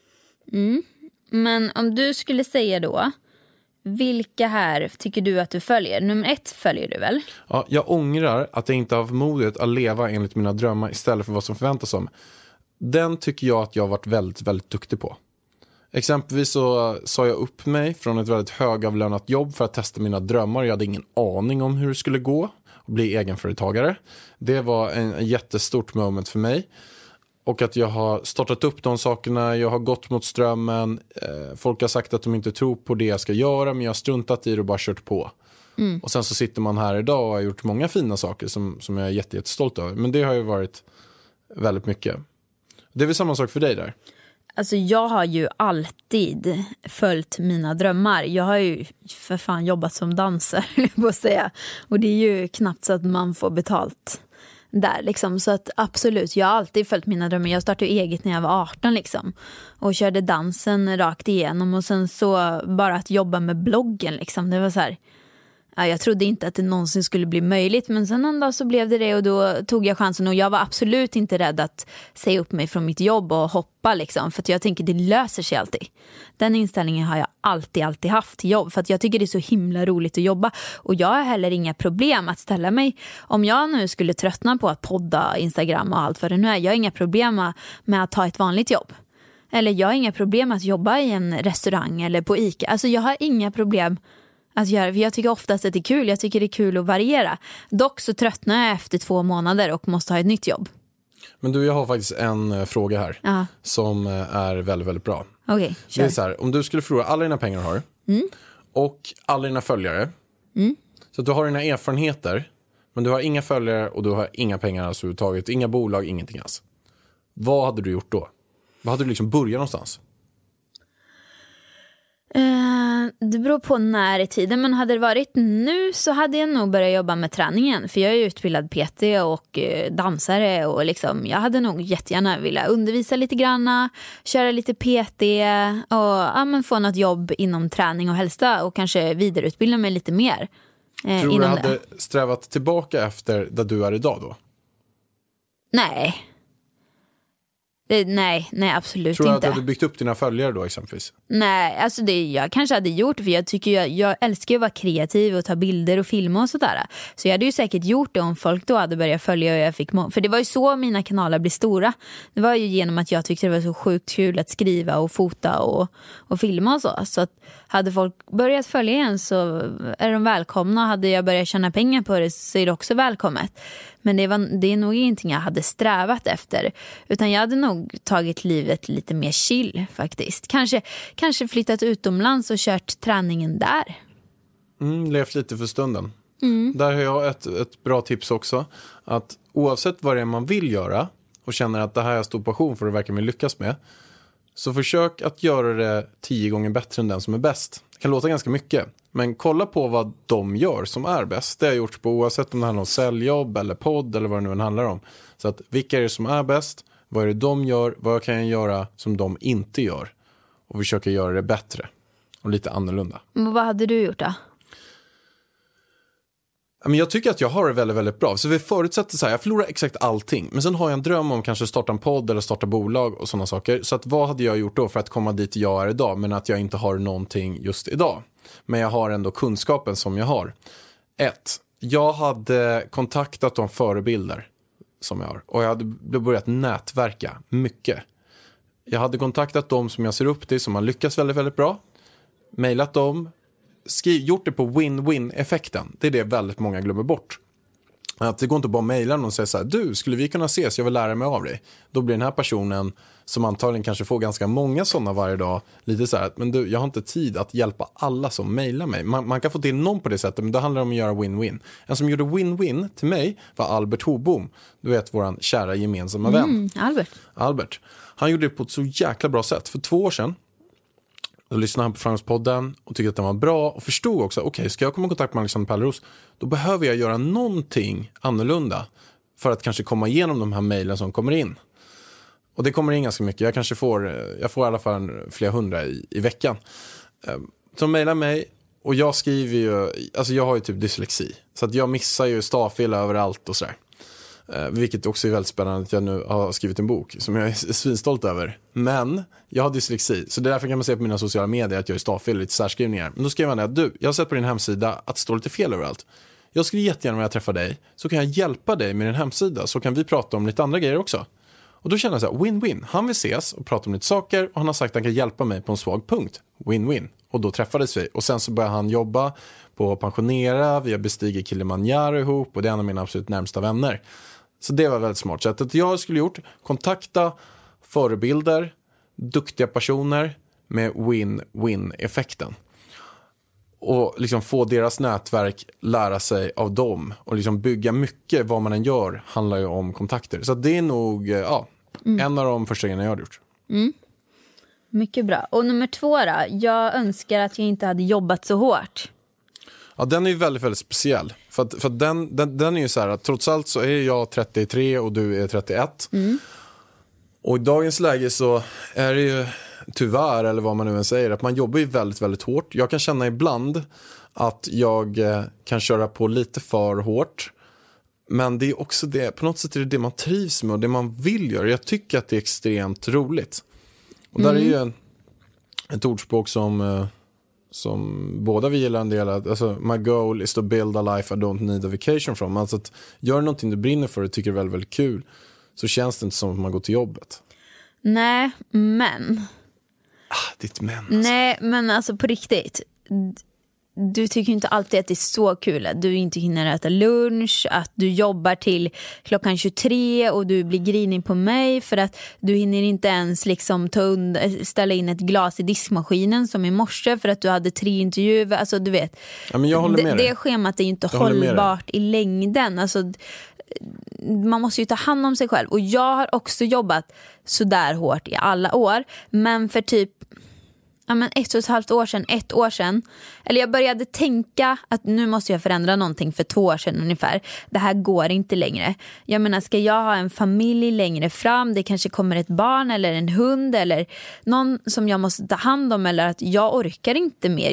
Men om du skulle säga då, vilka här tycker du att du följer? Nummer 1 följer du väl? Ja, jag ångrar att jag inte har haft modet att leva enligt mina drömmar istället för vad som förväntas om. Den tycker jag att jag har varit väldigt, väldigt duktig på. Exempelvis så sa jag upp mig från ett väldigt högavlönat jobb för att testa mina drömmar. Jag hade ingen aning om hur det skulle gå och bli egenföretagare. Det var en jättestort moment för mig. Och att jag har startat upp de sakerna, jag har gått mot strömmen. Folk har sagt att de inte tror på det jag ska göra, men jag har struntat i det och bara kört på. Och sen så sitter man här idag och har gjort många fina saker som jag är jättestolt över. Men det har ju varit väldigt mycket. Det är väl samma sak för dig där? Alltså jag har ju alltid följt mina drömmar. Jag har ju för fan jobbat som dansare, på att säga. Och det är ju knappt så att man får betalt där liksom. Så att absolut, jag har alltid följt mina drömmar. Jag startade eget när jag var 18 liksom. Och körde dansen rakt igenom. Och sen så bara att jobba med bloggen liksom. Det var så här... Ja, jag trodde inte att det någonsin skulle bli möjligt, men sen en dag så blev det och då tog jag chansen och jag var absolut inte rädd att säga upp mig från mitt jobb och hoppa liksom, för att jag tänker det löser sig alltid. Den inställningen har jag alltid haft till jobb, för att jag tycker det är så himla roligt att jobba och jag har heller inga problem att ställa mig, om jag nu skulle tröttna på att podda, Instagram och allt vad det nu är, jag har inga problem med att ta ett vanligt jobb. Eller jag har inga problem att jobba i en restaurang eller på ICA, alltså jag har inga problem att göra, för jag tycker oftast att det är kul. Jag tycker det är kul att variera. Dock så tröttnar jag efter 2 månader och måste ha ett nytt jobb. Men du, jag har faktiskt en fråga här som är väldigt, väldigt bra. Okej, kör. Det är så här, om du skulle förlora alla dina pengar har och alla dina följare. Så att du har dina erfarenheter, men du har inga följare och du har inga pengar alls överhuvudtaget. Inga bolag, ingenting alls. Vad hade du gjort då? Vad hade du liksom börjat någonstans? Det beror på när i tiden, men hade det varit nu så hade jag nog börjat jobba med träningen, för jag är utbildad PT och dansare och liksom, jag hade nog jättegärna vilja undervisa lite granna, köra lite PT och men få något jobb inom träning och hälsa och kanske vidareutbilda mig lite mer. Tror du hade strävat tillbaka efter där du är idag då? Nej, absolut inte. Tror du att inte. du hade byggt upp dina följare då exempelvis? Nej, alltså det jag kanske hade gjort, för jag tycker jag älskar att vara kreativ och ta bilder och filma och sådär. Så jag hade ju säkert gjort det om folk då hade börjat följa och jag fick för det var ju så mina kanaler blev stora. Det var ju genom att jag tyckte det var så sjukt kul att skriva och fota och filma och så. Så att hade folk börjat följa igen så är de välkomna. Hade jag börjat tjäna pengar på det så är det också välkommet. Men det är nog ingenting jag hade strävat efter. Utan jag hade nog tagit livet lite mer chill faktiskt. Kanske flyttat utomlands och kört träningen där. Levt lite för stunden. Där har jag ett bra tips också. Att oavsett vad det är man vill göra och känner att det här är stor passion för att verkligen vill lyckas med, så försök att göra det 10 gånger bättre än den som är bäst. Det kan låta ganska mycket, men kolla på vad de gör som är bäst. Det har jag gjort på oavsett om det handlar om säljjobb eller podd eller vad det nu handlar om. Så att vilka är det som är bäst? Vad är det de gör? Vad kan jag göra som de inte gör? Och försöka göra det bättre och lite annorlunda. Men vad hade du gjort då? Men jag tycker att jag har det väldigt, väldigt bra. Så vi förutsätter så här, jag förlorar exakt allting. Men sen har jag en dröm om kanske starta en podd eller starta bolag och sådana saker. Så att vad hade jag gjort då för att komma dit jag är idag, men att jag inte har någonting just idag. Men jag har ändå kunskapen som jag har. 1. Jag hade kontaktat de förebilder som jag har. Och jag hade börjat nätverka mycket. Jag hade kontaktat dem som jag ser upp till, som har lyckats väldigt, väldigt bra. Mailat dem. Gjort det på win-win-effekten. Det är det väldigt många glömmer bort. Att det går inte bara att mejla någon och säga så här: du, skulle vi kunna ses? Jag vill lära mig av dig. Då blir den här personen, som antagligen kanske får ganska många sådana varje dag, lite så här: men du, jag har inte tid att hjälpa alla som mejlar mig. Man kan få till någon på det sättet, men det handlar om att göra win-win. En som gjorde win-win till mig var Albert Hobom. Du vet, våran kära gemensamma vän. Albert. Han gjorde det på ett så jäkla bra sätt. För 2 år sedan då lyssnade han på Framgångspodden och tyckte att den var bra och förstod också, okej, ska jag komma i kontakt med Alexander Pärleros, då behöver jag göra någonting annorlunda för att kanske komma igenom de här mejlen som kommer in. Och det kommer in ganska mycket. Jag får i alla fall flera 100 i veckan. Som mejlar mig, och jag skriver ju, alltså jag har ju typ dyslexi, så att jag missar ju stavfel överallt och sådär. Vilket också är väldigt spännande att jag nu har skrivit en bok som jag är svinstolt över. Men jag har dyslexi, så därför kan man se på mina sociala medier att jag är stavfel och lite särskrivningar. Men då skrev han att du, jag har sett på din hemsida att det står lite fel överallt. Jag skulle jättegärna, när jag träffar dig, så kan jag hjälpa dig med din hemsida, så kan vi prata om lite andra grejer också. Och då känner jag så här, win-win. Han vill ses och prata om lite saker, och han har sagt att han kan hjälpa mig på en svag punkt. Win-win. Och då träffades vi. Och sen så började han jobba på att pensionera. Vi har bestigit Kilimanjaro ihop, och det är en av mina absolut närmsta vänner. Så det var väldigt smart. Så att jag skulle gjort, kontakta förebilder, duktiga personer med win-win-effekten. Och liksom få deras nätverk lära sig av dem. Och liksom bygga mycket, vad man än gör, handlar ju om kontakter. Så det är nog en av de första grejerna jag har gjort. Mycket bra. Och nummer 2 då? Jag önskar att jag inte hade jobbat så hårt. Ja, den är ju väldigt, väldigt speciell. För att den är ju så här att trots allt så är jag 33 och du är 31. Och i dagens läge så är det ju tyvärr, eller vad man nu än säger, att man jobbar ju väldigt, väldigt hårt. Jag kan känna ibland att jag kan köra på lite för hårt. Men det är också det, på något sätt är det man trivs med och det man vill göra. Jag tycker att det är extremt roligt. Och där är ju ett ordspråk som båda vi gillar en del. Alltså, my goal is to build a life I don't need a vacation from. Alltså att gör någonting du brinner för och tycker är väldigt, väldigt kul, så känns det inte som att man går till jobbet. Nej, men... ditt men. Alltså. Nej, men alltså på riktigt. Du tycker inte alltid att det är så kul att du inte hinner äta lunch, att du jobbar till klockan 23 och du blir grinig på mig för att du hinner inte ens liksom ställa in ett glas i diskmaskinen som i morse för att du hade 3 intervjuer. Alltså du vet, ja, men jag håller med dig. Det schemat är ju inte hållbart i längden. Alltså, man måste ju ta hand om sig själv. Och jag har också jobbat så där hårt i alla år, men för typ 1 år sedan, eller jag började tänka att nu måste jag förändra någonting för 2 år sedan ungefär. Det här går inte längre. Jag menar, ska jag ha en familj längre fram, det kanske kommer ett barn eller en hund eller någon som jag måste ta hand om, eller att jag orkar inte mer.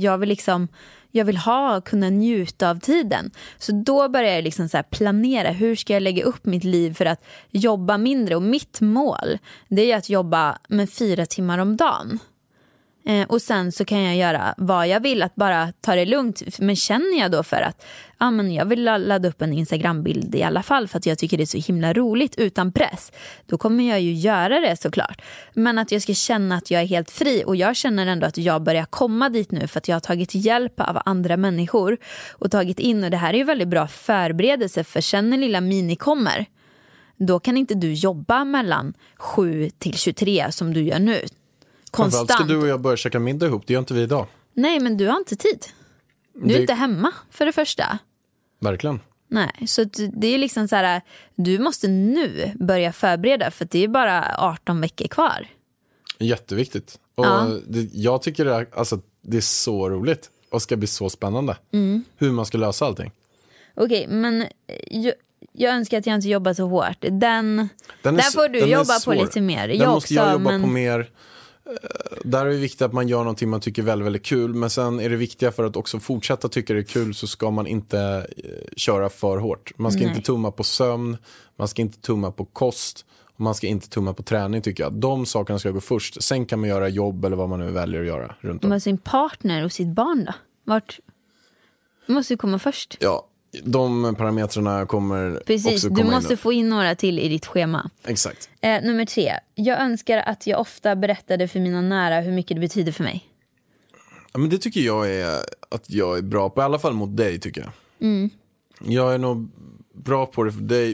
Jag vill kunna njuta av tiden. Så då börjar jag liksom så här planera, hur ska jag lägga upp mitt liv för att jobba mindre. Och mitt mål, det är att jobba med 4 timmar om dagen. Och sen så kan jag göra vad jag vill, att bara ta det lugnt. Men känner jag då för att men jag vill ladda upp en Instagram-bild i alla fall för att jag tycker det är så himla roligt utan press, då kommer jag ju göra det såklart. Men att jag ska känna att jag är helt fri, och jag känner ändå att jag börjar komma dit nu för att jag har tagit hjälp av andra människor och tagit in, och det här är ju väldigt bra förberedelse, för sen när lilla Mini kommer, då kan inte du jobba mellan 7 till 23 som du gör nu. Konstant. Ska du och jag börja käka middag ihop? Det gör inte vi idag. Nej, men du har inte tid. Du är inte hemma för det första. Verkligen. Nej, så det är liksom så här, du måste nu börja förbereda, för det är bara 18 veckor kvar. Jätteviktigt. Och jag tycker det är så roligt och ska bli så spännande. Hur man ska lösa allting. Okej, men jag önskar att jag inte jobbar så hårt. Där får du jobba på lite mer. Jag måste jobba på mer. Där är det viktigt att man gör någonting man tycker är väldigt, väldigt kul. Men sen är det viktiga, för att också fortsätta tycka det är kul, så ska man inte köra för hårt. Man ska inte tumma på sömn, man ska inte tumma på kost, och man ska inte tumma på träning, tycker jag. De sakerna ska gå först. Sen kan man göra jobb eller vad man nu väljer att göra runt om. Men sin partner och sitt barn då? Vart måste ju komma först? Ja, de parametrarna kommer. Precis, också komma du måste in. Få in några till i ditt schema. Exakt. Nummer 3. Jag önskar att jag ofta berättade för mina nära hur mycket det betyder för mig. Ja, men det tycker jag är att jag är bra på. I alla fall mot dig, tycker jag. Jag är nog bra på det för dig.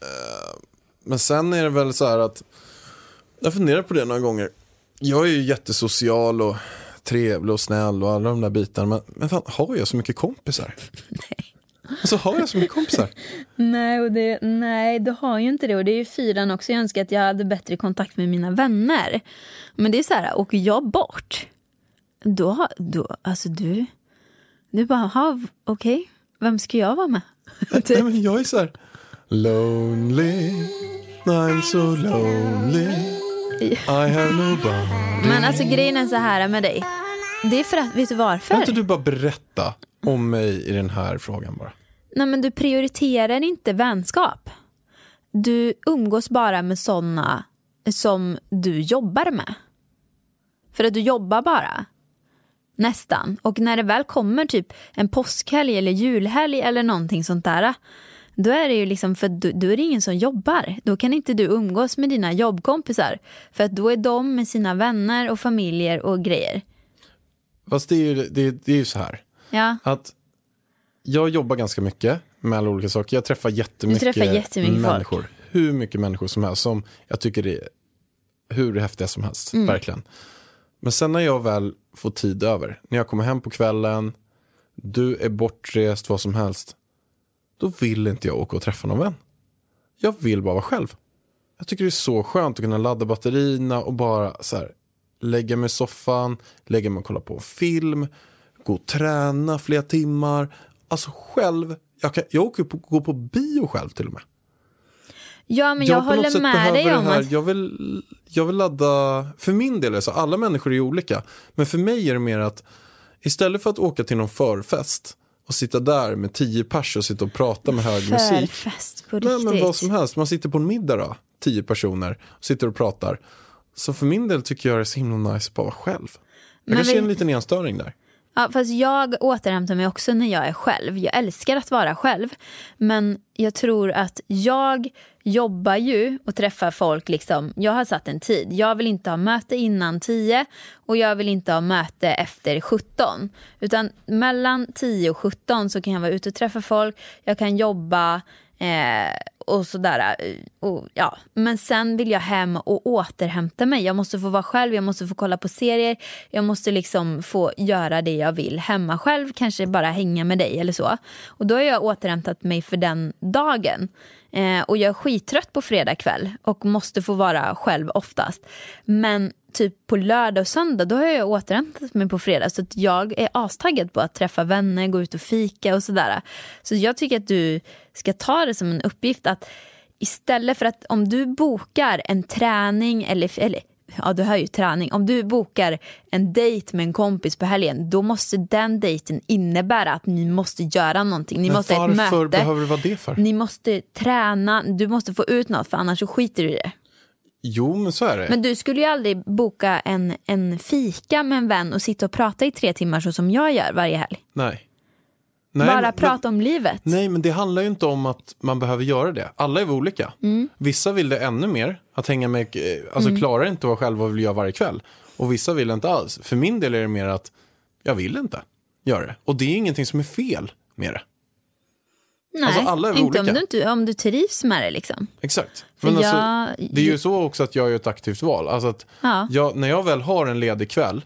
Men sen är det väl så här att jag funderar på det några gånger. Jag är ju jättesocial och trevlig och snäll och alla de där bitarna. Men fan, har jag så mycket kompisar? Nej. Alltså, har jag så mycket kompisar? Nej, du har ju inte det. Och det är ju 4 också. Jag önskar att jag hade bättre kontakt med mina vänner. Men det är så här, åker jag bort, då alltså du bara, okej, vem ska jag vara med? Nej, men jag är så här lonely, I'm so lonely, I have nobody. Men alltså grejen är så här med dig. Det är för att, vet du varför? Kan inte du bara berätta om mig i den här frågan bara? Nej, men du prioriterar inte vänskap. Du umgås bara med sådana som du jobbar med. För att du jobbar bara. Nästan. Och när det väl kommer typ en påskhelg eller julhelg eller någonting sånt där, då är det ju liksom, för då är det ingen som jobbar. Då kan inte du umgås med dina jobbkompisar. För att då är de med sina vänner och familjer och grejer. Fast det är ju så här. Ja. Att jag jobbar ganska mycket. med alla olika saker. Jag träffar jättemycket människor. folk. Hur mycket människor som helst som jag tycker är hur häftiga som helst, verkligen. Men sen när jag väl får tid över, när jag kommer hem på kvällen, du är bortrest, vad som helst, då vill inte jag åka och träffa någon vän. Jag vill bara vara själv. Jag tycker det är så skönt att kunna ladda batterierna och bara så här, lägga mig i soffan, lägga mig och kolla på en film, gå och träna flera timmar. Alltså själv, jag åker gå på bio själv till och med. Ja, men jag håller med dig om att... Jag vill ladda... För min del är så, alla människor är olika. Men för mig är det mer att istället för att åka till någon förfest och sitta där med 10 pers och sitta och prata med hög musik. Förfest på riktigt. Nej, men vad som helst. Man sitter på en middag då, 10 personer, och sitter och pratar. Så för min del tycker jag det är så himla nice att bara vara själv. Jag kan se en liten enstöring där. Ja, fast jag återhämtar mig också när jag är själv. Jag älskar att vara själv. Men jag tror att jag jobbar ju och träffar folk liksom. Jag har satt en tid. Jag vill inte ha möte innan 10 och jag vill inte ha möte efter 17. Utan mellan 10 och 17 så kan jag vara ute och träffa folk. Jag kan jobba och sådär. Och, ja. Men sen vill jag hem och återhämta mig. Jag måste få vara själv, jag måste få kolla på serier. Jag måste liksom få göra det jag vill hemma själv. Kanske bara hänga med dig eller så. Och då har jag återhämtat mig för den dagen. Och jag är skittrött på fredag kväll och måste få vara själv oftast. Men typ på lördag och söndag, då har jag återhämtat mig på fredag. Så att jag är astaggad på att träffa vänner, gå ut och fika och sådär. Så jag tycker att du ska ta det som en uppgift att istället för att om du bokar en träning eller ja, du hör ju träning. Om du bokar en dejt med en kompis på helgen, då måste den dejten innebära att ni måste göra någonting. Ni måste ha ett möte. Varför behöver det vara det för? Ni måste träna, du måste få ut något, för annars så skiter du i det. Jo, men så är det. Men du skulle ju aldrig boka en fika med en vän och sitta och prata i 3 timmar så som jag gör varje helg. Nej, bara prata om livet. Nej, men det handlar ju inte om att man behöver göra det. Alla är olika. Vissa vill det ännu mer. Att hänga med, alltså klarar inte att vara själv och vill göra varje kväll. Och vissa vill inte alls. För min del är det mer att jag vill inte göra det. Och det är ingenting som är fel med det. Nej, alltså, alla är inte olika. om du trivs med det liksom. Exakt. Men alltså, det är ju så också att jag gör ett aktivt val. Alltså att när jag väl har en ledig kväll,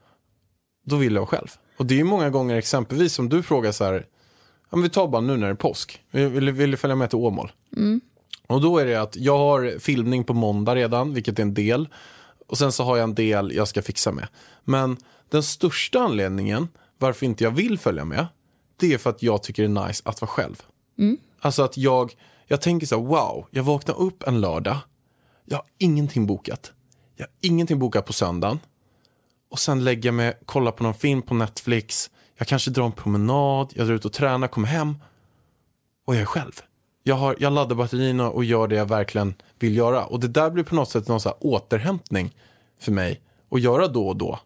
då vill jag själv. Och det är ju många gånger exempelvis som du frågar så här, om vi tar bara nu när det är påsk. Vill du följa med till Åmål? Och då är det att jag har filmning på måndag redan, vilket är en del. Och sen så har jag en del jag ska fixa med. Men den största anledningen varför inte jag vill följa med, det är för att jag tycker det är nice att vara själv. Alltså att jag tänker så här, wow, jag vaknar upp en lördag. Jag har ingenting bokat. Jag har ingenting bokat på söndagen. Och sen lägger jag mig, kollar på någon film på Netflix. Jag kanske drar en promenad, jag drar ut och tränar, kommer hem. Och jag är själv. Jag laddar batterierna och gör det jag verkligen vill göra. Och det där blir på något sätt någon så här återhämtning för mig. Att göra då och då.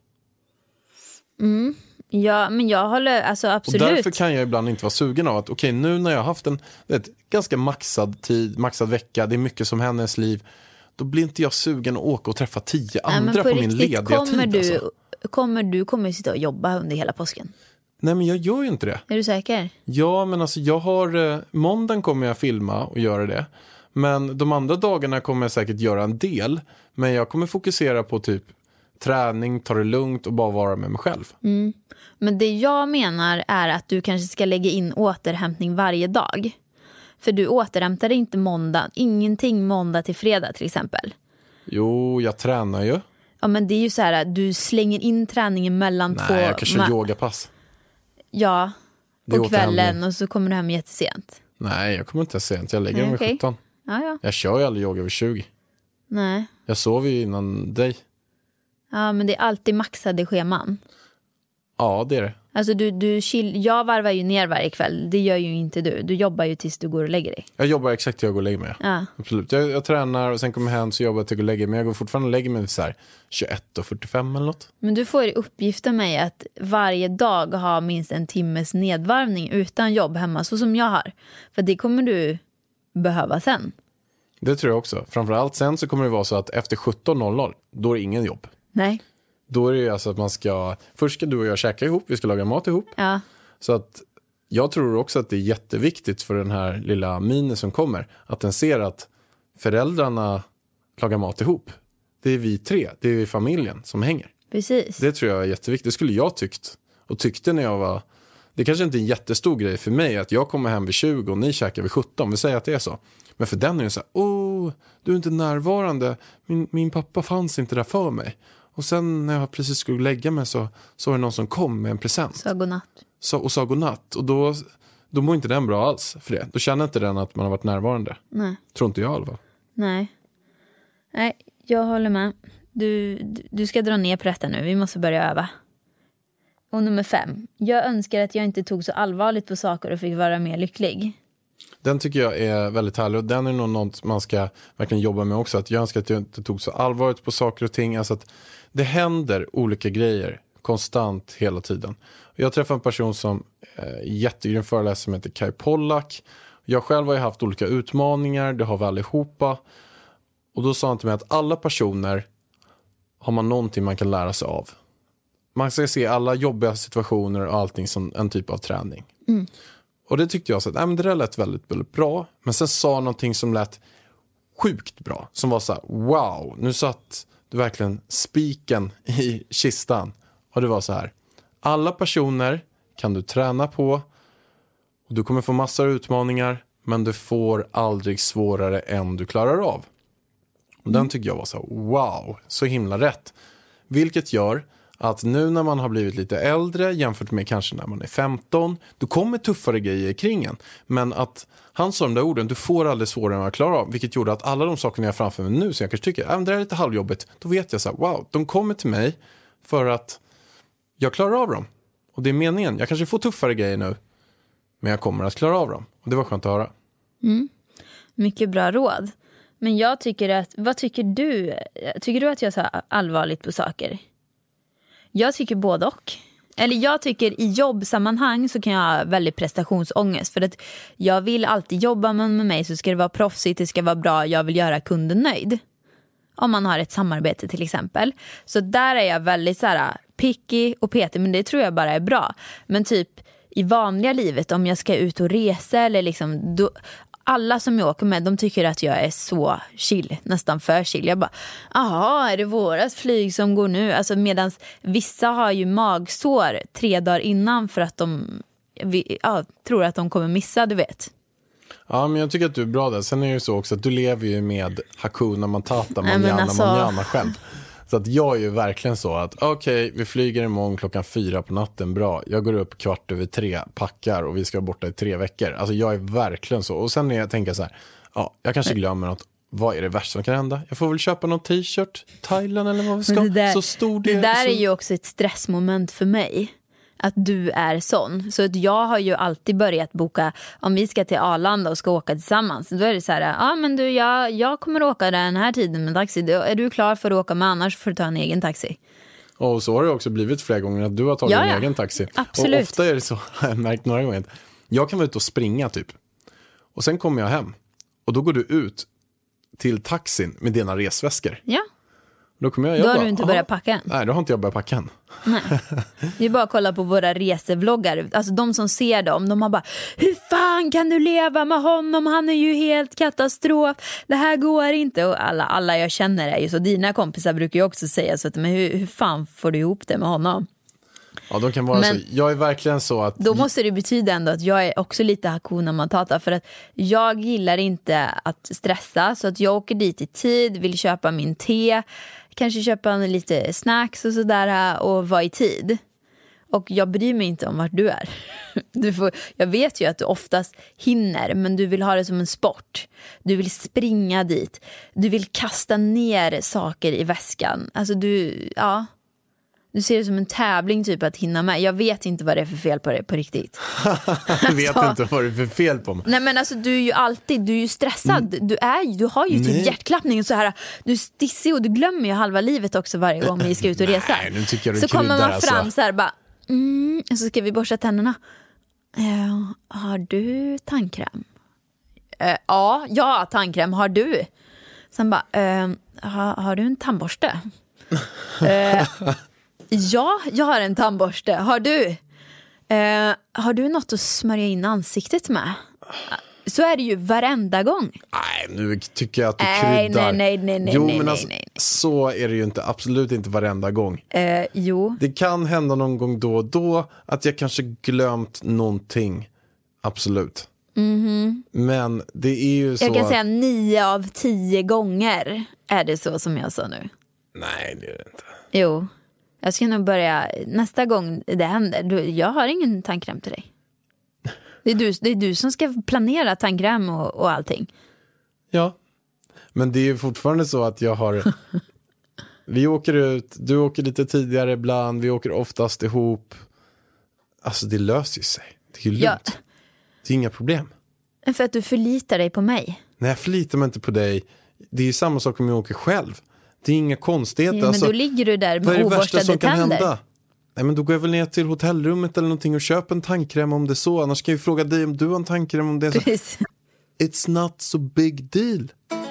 Ja, men jag håller, alltså absolut. Och därför kan jag ibland inte vara sugen av att okej, nu när jag har haft en ganska maxad tid, maxad vecka, det är mycket som händer i ens liv, då blir inte jag sugen att åka och träffa 10 andra på min lediga tid. Kommer du sitta och jobba under hela påsken? Nej, men jag gör ju inte det. Är du säker? Ja, men alltså jag har, måndagen kommer jag filma och göra det. Men de andra dagarna kommer jag säkert göra en del. Men jag kommer fokusera på typ träning, ta det lugnt och bara vara med mig själv. Men det jag menar är att du kanske ska lägga in återhämtning varje dag. För du återhämtar inte ingenting måndag till fredag till exempel. Jo, jag tränar ju. Ja, men det är ju så här, du slänger in träningen mellan två... Nej, jag kanske yogapass. Ja, på kvällen och så kommer du hem jättesent. Nej, jag kommer inte sent. Jag lägger mig 17. Ja. Jag kör ju aldrig yoga vid 20. Nej. Jag sover ju innan dig. Ja, men det är alltid maxade scheman. Ja, det är det. Alltså jag varvar ju ner varje kväll. Det gör ju inte du. Du jobbar ju tills du går och lägger dig. Jag jobbar exakt till jag går och lägger mig. Ja. Absolut. Jag tränar och sen kommer jag hem så jobbar jag till att gå och lägger mig. Men jag går fortfarande och lägger mig så här 21:45 eller något. Men du får i uppgift av mig att varje dag ha minst en timmes nedvarvning utan jobb hemma. Så som jag har. För det kommer du behöva sen. Det tror jag också. Framförallt sen så kommer det vara så att efter 17:00 då är det ingen jobb. Nej. Då är det ju alltså att man ska... Först ska du och jag käka ihop. Vi ska laga mat ihop. Ja. Så att jag tror också att det är jätteviktigt för den här lilla Mini som kommer, att den ser att föräldrarna lagar mat ihop. Det är vi 3, det är vi familjen som hänger. Precis. Det tror jag är jätteviktigt. Det skulle jag tyckt. Och tyckte när jag var... Det kanske inte är en jättestor grej för mig att jag kommer hem vid 20 och ni käkar vid 17. Vi säger att det är så. Men för den är det så här, du är inte närvarande. Min pappa fanns inte där för mig. Och sen när jag precis skulle lägga mig så var det någon som kom med en present. Sa godnatt. Och sa godnatt. Och då mår inte den bra alls för det. Då känner inte den att man har varit närvarande. Nej. Tror inte jag i alla fall. Nej, jag håller med. Du ska dra ner på detta nu. Vi måste börja öva. Och nummer 5. Jag önskar att jag inte tog så allvarligt på saker och fick vara mer lycklig. Den tycker jag är väldigt härlig. Och den är nog något man ska verkligen jobba med också. Att jag önskar att jag inte tog så allvarligt på saker och ting. Alltså att det händer olika grejer konstant hela tiden. Jag träffade en person som jättegrym föreläsare som heter Kai Pollak. Jag själv har ju haft olika utmaningar. Det har vi allihopa. Och då sa han till mig att alla personer har man någonting man kan lära sig av. Man ska se alla jobbiga situationer och allting som en typ av träning. Mm. Och det tyckte jag så att men det där lät väldigt, väldigt bra. Men sen sa någonting som lät sjukt bra. Som var så här, wow, nu satt du verkligen spiken i kistan. Och det var så här, alla personer kan du träna på. Och du kommer få massor av utmaningar. Men du får aldrig svårare än du klarar av. Och den tycker jag var så här, wow, så himla rätt. Vilket gör att nu när man har blivit lite äldre jämfört med kanske när man är 15, då kommer tuffare grejer kring en. Men att han sa de där orden, du får aldrig svårare än att klara av. Vilket gjorde att alla de sakerna jag framför mig nu, så jag kanske tycker, det är lite halvjobbigt. Då vet jag så här, wow, de kommer till mig för att jag klarar av dem. Och det är meningen. Jag kanske får tuffare grejer nu, men jag kommer att klara av dem. Och det var skönt att höra. Mm. Mycket bra råd. Men jag tycker att, vad tycker du? Tycker du att jag tar allvarligt på saker? Jag tycker både och. Eller jag tycker i jobbsammanhang så kan jag ha väldigt prestationsångest. För att jag vill alltid jobba med mig, så ska det vara proffsigt, det ska vara bra. Jag vill göra kunden nöjd. Om man har ett samarbete till exempel. Så där är jag väldigt så här picky och petig, men det tror jag bara är bra. Men typ i vanliga livet, om jag ska ut och resa eller liksom... Alla som jag åker med, de tycker att jag är så chill, nästan för chill. Jag bara, aha, är det vårat flyg som går nu? Alltså medans vissa har ju magsår 3 dagar innan för att de tror att de kommer missa, du vet. Ja, men jag tycker att du är bra där. Sen är det ju så också att du lever ju med Hakuna Matata, manjana själv. Så att jag är ju verkligen så att okej, vi flyger imorgon 4:00 på natten, bra. Jag går upp 2:15, packar och vi ska vara borta i 3 veckor. Alltså jag är verkligen så. Och sen när jag tänker så här, jag kanske glömmer något. Vad är det värsta som kan hända? Jag får väl köpa någon t-shirt, Thailand eller vad vi ska. Så stor del. Det där är ju också ett stressmoment för mig. Att du är sån. Så att jag har ju alltid börjat boka, om vi ska till Arlanda och ska åka tillsammans, då är det så här, men du, jag kommer åka den här tiden med taxi. Är du klar för att åka med, annars får du ta en egen taxi. Och så har det också blivit flera gånger att du har tagit en egen taxi. Absolut. Och ofta är det så, har jag märkt några gånger, jag kan vara ute och springa typ. Och sen kommer jag hem. Och då går du ut till taxin med dina resväskor. Ja. Då har du inte börjat packa än. Nej, då har inte jag börjat packa än. Nej. Det är bara att kolla på våra resevloggar. Alltså de som ser dem, de har bara, hur fan kan du leva med honom? Han är ju helt katastrof. Det här går inte. Och alla jag känner är ju så. Dina kompisar brukar ju också säga så att, men hur fan får du ihop det med honom? Ja, de kan vara så. Jag är verkligen så att... Då måste det betyda ändå att jag är också lite Hakuna Matata. För att jag gillar inte att stressa. Så att jag åker dit i tid, vill köpa min te, kanske köpa lite snacks och sådär och vara i tid. Och jag bryr mig inte om vart du är. Jag vet ju att du oftast hinner, men du vill ha det som en sport. Du vill springa dit. Du vill kasta ner saker i väskan. Alltså du ser det som en tävling typ att hinna med. Jag vet inte vad det är för fel på det på riktigt. Jag vet inte vad det är för fel på mig. Nej, men alltså du är ju stressad. Du har ju typ hjärtklappning och så här. Du är stissig och du glömmer ju halva livet också varje gång vi ska ut och resa. Nej, nu tycker jag så kommer man fram så här bara, och så ska vi borsta tänderna. Har du tandkräm? Ja, jag har tandkräm. Har du? Sen bara, har du en tandborste? Ja, jag har en tandborste. Har du? Har du något att smörja in ansiktet med? Så är det ju varenda gång. Nej, nu tycker jag att du kryddar. Nej. Så är det ju inte, absolut inte varenda gång. Jo. Det kan hända någon gång då och då att jag kanske glömt någonting. Absolut. Men det är ju så. Jag kan säga 9 av 10 gånger är det så som jag sa nu. Nej, det är det inte. Jo. Jag ska nog börja nästa gång det händer. Jag har ingen tandkräm till dig. Det är du som ska planera tandkräm och allting. Ja. Men det är ju fortfarande så att jag har... Vi åker ut, du åker lite tidigare ibland, vi åker oftast ihop. Alltså det löser ju sig. Det är ju lugnt. Ja. Det är inga problem. För att du förlitar dig på mig. Nej, jag förlitar mig inte på dig. Det är ju samma sak om jag åker själv. Det är inga konstigheter. Ja, men då ligger du där med oborstade tänder. Nej, men då går jag väl ner till hotellrummet eller någonting och köper en tandkräm om det är så. Annars ska jag ju fråga dig om du har en tandkräm om det är så. Precis. It's not so big deal.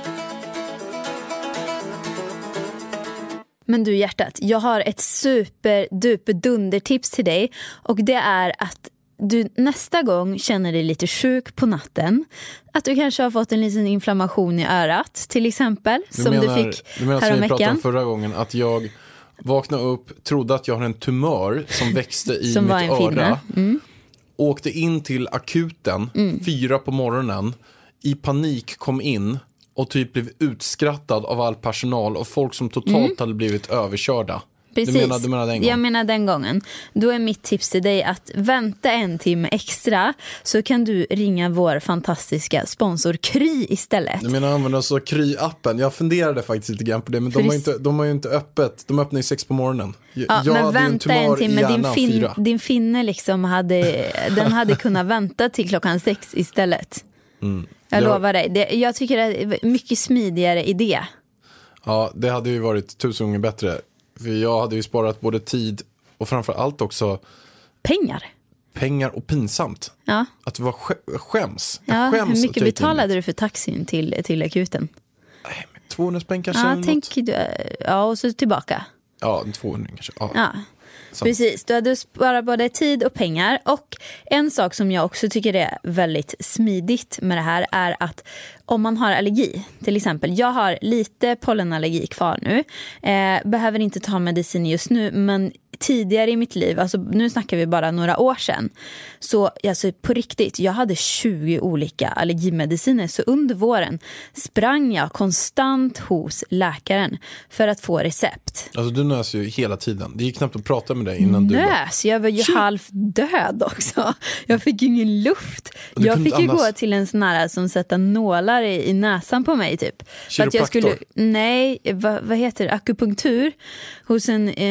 Men du hjärtat, jag har ett superduper dundertips till dig. Och det är att du nästa gång känner dig lite sjuk på natten. Att du kanske har fått en liten inflammation i örat till exempel. Du menar som vi pratade om förra gången. Att jag vaknade upp, trodde att jag har en tumör som växte i som mitt öra. Åkte in till akuten 4 på morgonen. I panik kom in och typ blev utskrattad av all personal och folk som totalt hade blivit överkörda. Precis. Du menar den gången? Jag menar den gången. Då är mitt tips till dig att vänta 1 timme extra så kan du ringa vår fantastiska sponsor Kry istället. Du menar använda så Kry-appen? Jag funderade faktiskt lite grann på det, men de har ju inte öppet. De öppnar ju 6 på morgonen. Ja, jag men hade vänta en timme. timme, Din finne liksom hade kunnat vänta till klockan 6 istället. Jag lovar dig. Jag tycker det är en mycket smidigare idé. Ja, det hade ju varit 1000 gånger bättre. För jag hade ju sparat både tid och framförallt också pengar och pinsamt. Ja. Att det var skäms. Ja, skäms. hur mycket betalade du för taxin till akuten? 200 spänn kanske. Ja, och så tillbaka. Ja, 200 kanske. Ja. Precis, du hade sparat både tid och pengar. Och en sak som jag också tycker är väldigt smidigt med det här är att om man har allergi, till exempel, jag har lite pollenallergi kvar nu, behöver inte ta medicin just nu, men tidigare i mitt liv, alltså nu snackar vi bara några år sedan, så alltså på riktigt, jag hade 20 olika allergimediciner, så under våren sprang jag konstant hos läkaren för att få recept. Alltså du nös ju hela tiden. Det gick knappt att prata med dig innan jag var ju halvt död också. Jag fick ingen luft. Jag fick ju gå till en sån här som sätter nålar i näsan på mig typ. För att jag skulle, vad heter det? Akupunktur hos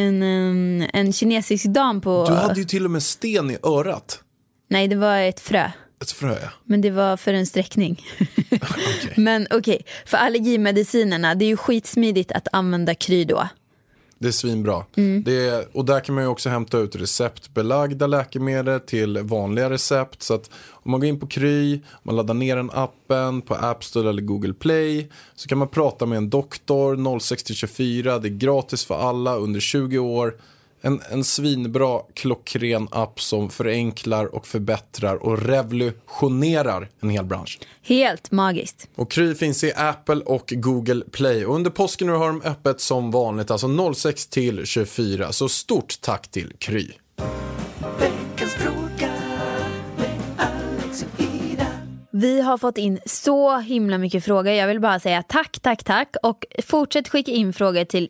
en kinesisk dam på... Du hade ju till och med sten i örat. Nej, det var ett frö. Ett frö, ja. Men det var för en sträckning. Okay. Men okej, för allergimedicinerna, det är ju skitsmidigt att använda Kry då. Det är svinbra. Och där kan man ju också hämta ut receptbelagda läkemedel till vanliga recept. Så att om man går in på Kry, man laddar ner en appen på App Store eller Google Play, så kan man prata med en doktor 06-24. Det är gratis för alla under 20 år. En svinbra, klockren app som förenklar och förbättrar och revolutionerar en hel bransch. Helt magiskt. Och Kry finns i Apple och Google Play. Och under påsken nu har de öppet som vanligt, alltså 06-24. Så stort tack till Kry. Veckans fråga med Alex och Ida. Vi har fått in så himla mycket frågor. Jag vill bara säga tack. Och fortsätt skicka in frågor till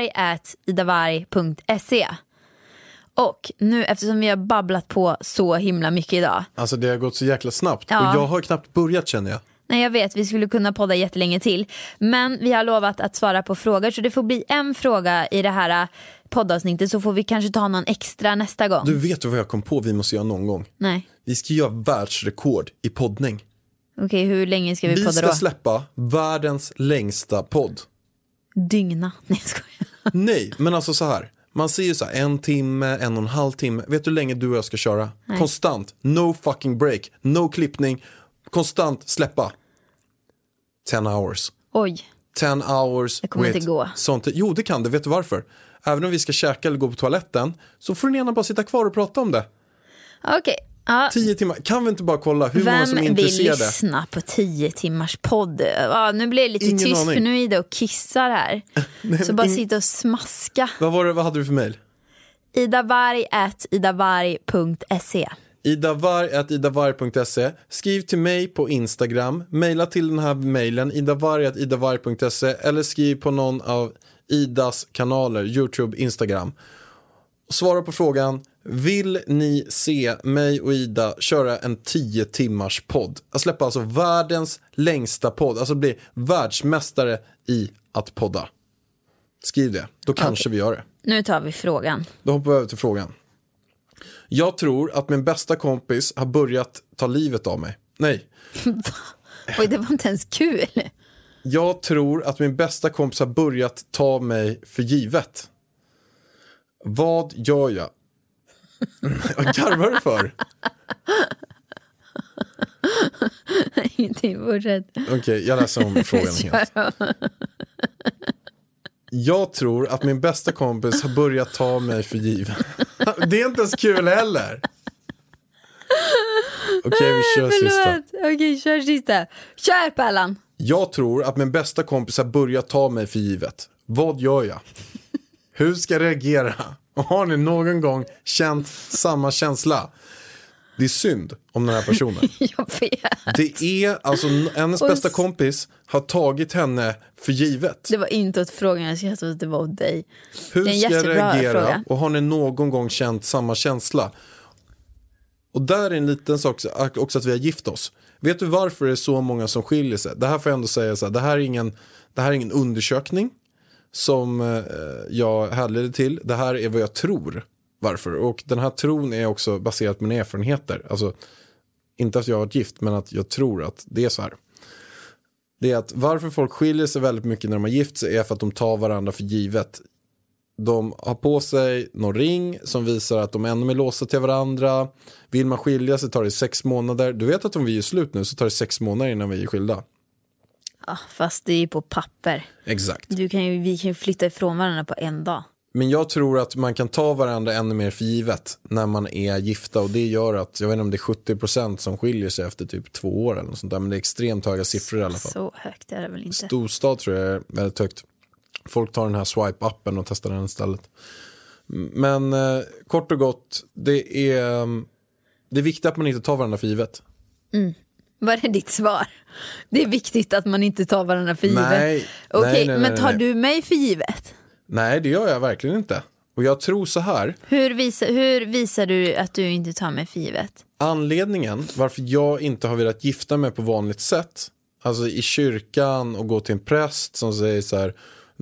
idavarg@idavarg.se. Och nu, eftersom vi har babblat på så himla mycket idag. Alltså det har gått så jäkla snabbt. Ja. Och jag har knappt börjat, känner jag. Nej, jag vet, vi skulle kunna podda jättelänge till. Men vi har lovat att svara på frågor. Så det får bli en fråga i det här poddavsnittet. Så får vi kanske ta någon extra nästa gång. Du vet vad jag kom på vi måste göra någon gång? Nej. Vi ska göra världsrekord i poddning. Okej, hur länge ska vi podda då? Vi ska släppa världens längsta podd. Dygna. Nej, jag skojar. Nej, men alltså så här. Man ser ju så här 1 timme, 1,5 timme. Vet du hur länge du och jag ska köra? Nej. Konstant. No fucking break. No klippning. Konstant släppa. 10 hours. Oj. 10 hours. Det kommer inte gå. Sånt. Jo, det kan det. Vet du varför? Även om vi ska käka eller gå på toaletten, så får ni gärna bara sitta kvar och prata om det. Okej. Ja. 10 timmar. Kan vi inte bara kolla hur många som är Vem vill intresserade? lyssna på 10 timmars podd? Ja, nu blir det lite Ingen tyst aning. för nu är Ida och kissar här. Så bara sitta och smaska. Vad hade du för mejl? idavarg@idavarg.se. idavarg@idavarg.se. Skriv till mig på Instagram. Maila till den här mejlen idavarg@idavarg.se eller skriv på någon av Idas kanaler, YouTube, Instagram. Svara på frågan: vill ni se mig och Ida köra en 10 timmars podd? Jag släpper alltså världens längsta podd. Alltså bli världsmästare i att podda. Skriv det, då kanske vi gör det. Nu tar vi frågan. Då hoppar vi över till frågan. Jag tror att min bästa kompis har börjat ta livet av mig. Nej. Oj, det var inte ens kul. Jag tror att min bästa kompis har börjat ta mig för givet. Vad gör jag? Vad garvar du för? Ingenting, fortsätt. Okej, jag läser om frågan helt. Jag tror att min bästa kompis har börjat ta mig för givet. Det är inte ens kul heller. Okej, vi kör sista. Okej, kör sista. Kör Pallan. Jag tror att min bästa kompis har börjat ta mig för givet. Vad gör jag? Hur ska jag reagera? Och har ni någon gång känt samma känsla? Det är synd om den här personen. Jag vet. Det är alltså hennes bästa kompis har tagit henne för givet. Det var inte åt frågan, jag skrev att det var åt dig. Hur det är en ska jag jättebra reagera? fråga. Och har ni någon gång känt samma känsla? Och där är en liten sak också att vi har gift oss. Vet du varför det är så många som skiljer sig? Det här får jag ändå säga så här, det här är ingen undersökning som jag härleder till. Det här är vad jag tror varför. Och den här tron är också baserad på mina erfarenheter. Alltså, inte att jag har varit gift, men att jag tror att det är så här. Det är att varför folk skiljer sig väldigt mycket när de har gift sig är för att de tar varandra för givet. De har på sig någon ring som visar att de ändå är låsta till varandra. Vill man skilja sig tar det 6 månader. Du vet att om vi är slut nu så tar det 6 månader innan vi är skilda. Ja, fast det är ju på papper. Exakt. Vi kan ju flytta ifrån varandra på en dag. Men jag tror att man kan ta varandra ännu mer för givet när man är gifta. Och det gör att, jag vet inte om det är 70% som skiljer sig efter typ 2 år eller något sånt där. Men det är extremt höga siffror i alla fall. Så högt är det väl inte. Storstad tror jag är väldigt högt. Folk tar den här swipe-appen och testar den istället. Men kort och gott, det är viktigt att man inte tar varandra för givet. Vad är ditt svar? Det är viktigt att man inte tar varandra för givet. Nej, Okej, nej, men tar nej. du mig för givet? Nej, det gör jag verkligen inte. Och jag tror så här. Hur visar du att du inte tar mig för givet? Anledningen varför jag inte har velat gifta mig på vanligt sätt, alltså i kyrkan och gå till en präst som säger så här,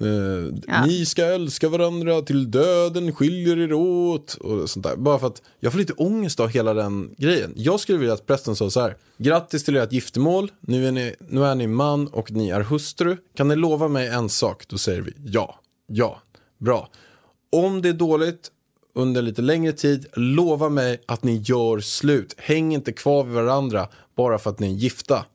ni ska älska varandra till döden skiljer er åt och sånt där. Bara för att jag får lite ångest av hela den grejen. Jag skulle vilja att prästen sa så här: grattis till ert giftermål, nu är ni man och ni är hustru. Kan ni lova mig en sak? Då säger vi ja, bra. Om det är dåligt under lite längre tid, lova mig att ni gör slut. Häng inte kvar vid varandra bara för att ni är gifta.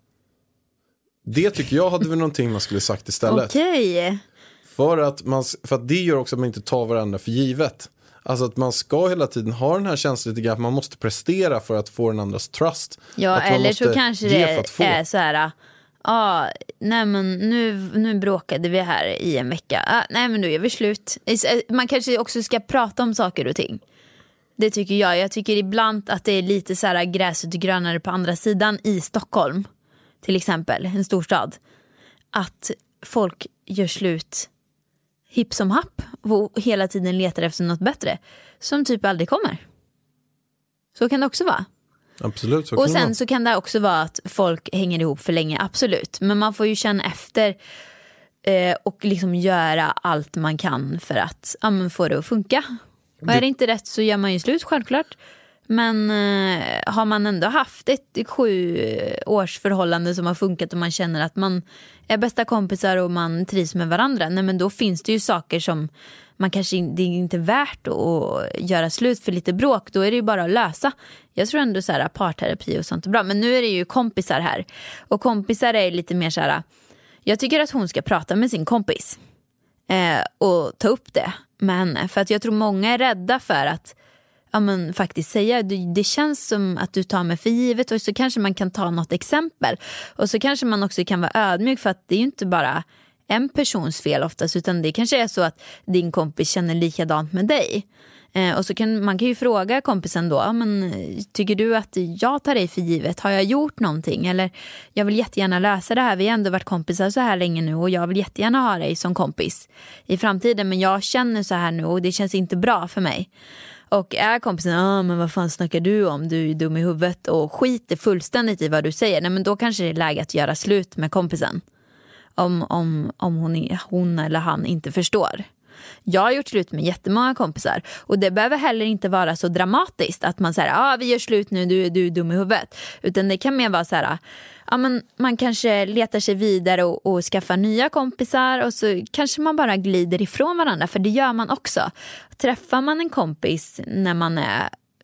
Det tycker jag hade väl någonting man skulle sagt istället. Okej. För att det gör också att man inte tar varandra för givet. Alltså att man ska hela tiden ha den här känslan lite grann att man måste prestera för att få den andras trust. Ja, eller så kanske det är så här, nej men nu bråkade vi här i en vecka. Nej men nu är vi slut. Man kanske också ska prata om saker och ting. Det tycker jag. Jag tycker ibland att det är lite så här gräset grönare på andra sidan i Stockholm. Till exempel, en storstad. Att folk gör slut hipp som happ och hela tiden letar efter något bättre som typ aldrig kommer. Så kan det också vara. Absolut, så kan och det sen vara. så kan det också vara att folk hänger ihop för länge, absolut. Men man får ju känna efter och liksom göra allt man kan för att få det att funka. Och är det inte rätt så gör man ju slut, självklart. Men har man ändå haft ett 7 års förhållande som har funkat och man känner att man är bästa kompisar och man trivs med varandra, nej men då finns det ju saker som man kanske det är inte värt att göra slut för lite bråk. Då är det ju bara att lösa. Jag tror ändå så här parterapi och sånt är bra. Men nu är det ju kompisar här. Och kompisar är lite mer så här, jag tycker att hon ska prata med sin kompis och ta upp det med henne. För att jag tror många är rädda för att faktiskt säga det känns som att du tar mig för givet, och så kanske man kan ta något exempel, och så kanske man också kan vara ödmjuk, för att det är ju inte bara en persons fel oftast, utan det kanske är så att din kompis känner likadant med dig. Och så man kan ju fråga kompisen då, men tycker du att jag tar dig för givet? Har jag gjort någonting? Eller jag vill jättegärna lösa det här. Vi har ändå varit kompisar så här länge nu, och jag vill jättegärna ha dig som kompis i framtiden, men jag känner så här nu och det känns inte bra för mig. Och är kompisen, men vad fan snackar du om? Du är dum i huvudet och skiter fullständigt i vad du säger. Nej, men då kanske det är läge att göra slut med kompisen. Om hon eller han inte förstår. Jag har gjort slut med jättemånga kompisar, och det behöver heller inte vara så dramatiskt att man säger vi gör slut nu, du är dum i huvudet, utan det kan mer vara så här, men man kanske letar sig vidare och skaffar nya kompisar, och så kanske man bara glider ifrån varandra, för det gör man också. Träffar man en kompis när man är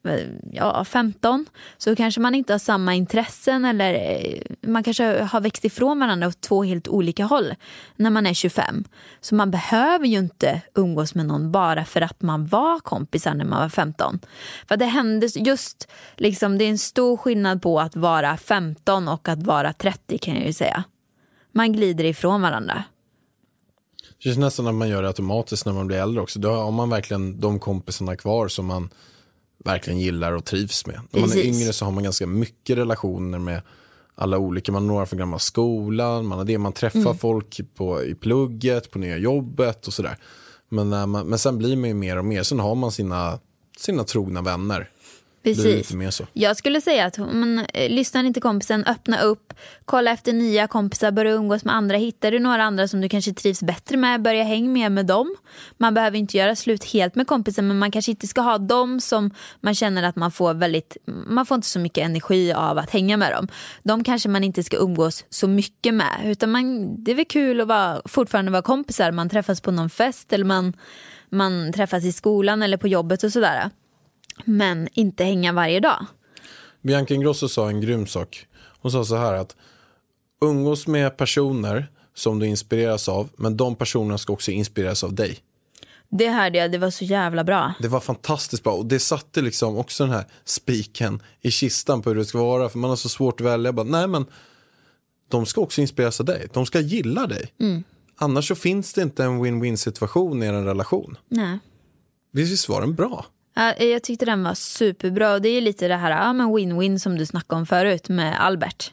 15, så kanske man inte har samma intressen, eller man kanske har växt ifrån varandra åt 2 helt olika håll när man är 25. Så man behöver ju inte umgås med någon bara för att man var kompisar när man var 15. För det hände just liksom, det är en stor skillnad på att vara 15 och att vara 30, kan jag ju säga. Man glider ifrån varandra. Det känns nästan att man gör det automatiskt när man blir äldre också. Då har man verkligen de kompisarna kvar som man verkligen gillar och trivs med. När man är yngre så har man ganska mycket relationer med alla olika. Man har några från gamla skolan, man har det, man träffar folk i plugget, på nya jobbet och sådär. Men sen blir man ju mer och mer. Sen har man sina trogna vänner. Precis. Jag skulle säga att lyssnar inte kompisen, öppna upp, kolla efter nya kompisar, börja umgås med andra. Hittar du några andra som du kanske trivs bättre med, börja hänga mer med dem. Man behöver inte göra slut helt med kompisen, men man kanske inte ska ha dem som man känner att man får inte så mycket energi av att hänga med dem. De kanske man inte ska umgås så mycket med, utan det är väl kul att fortfarande vara kompisar. Man träffas på någon fest, eller man träffas i skolan eller på jobbet och sådär. Men inte hänga varje dag. Bianca Ingrosso sa en grym sak. Hon sa så här att umgås med personer som du inspireras av, men de personerna ska också inspireras av dig. Det hörde jag, det var så jävla bra. Det var fantastiskt bra, och det satte liksom också den här spiken i kistan på hur det ska vara, för man har så svårt att välja. Nej, men de ska också inspireras av dig. De ska gilla dig. Annars så finns det inte en win-win situation i en relation. Nej. Visst var den bra? Jag tyckte den var superbra, och det är lite det här men win-win som du snackade om förut med Albert.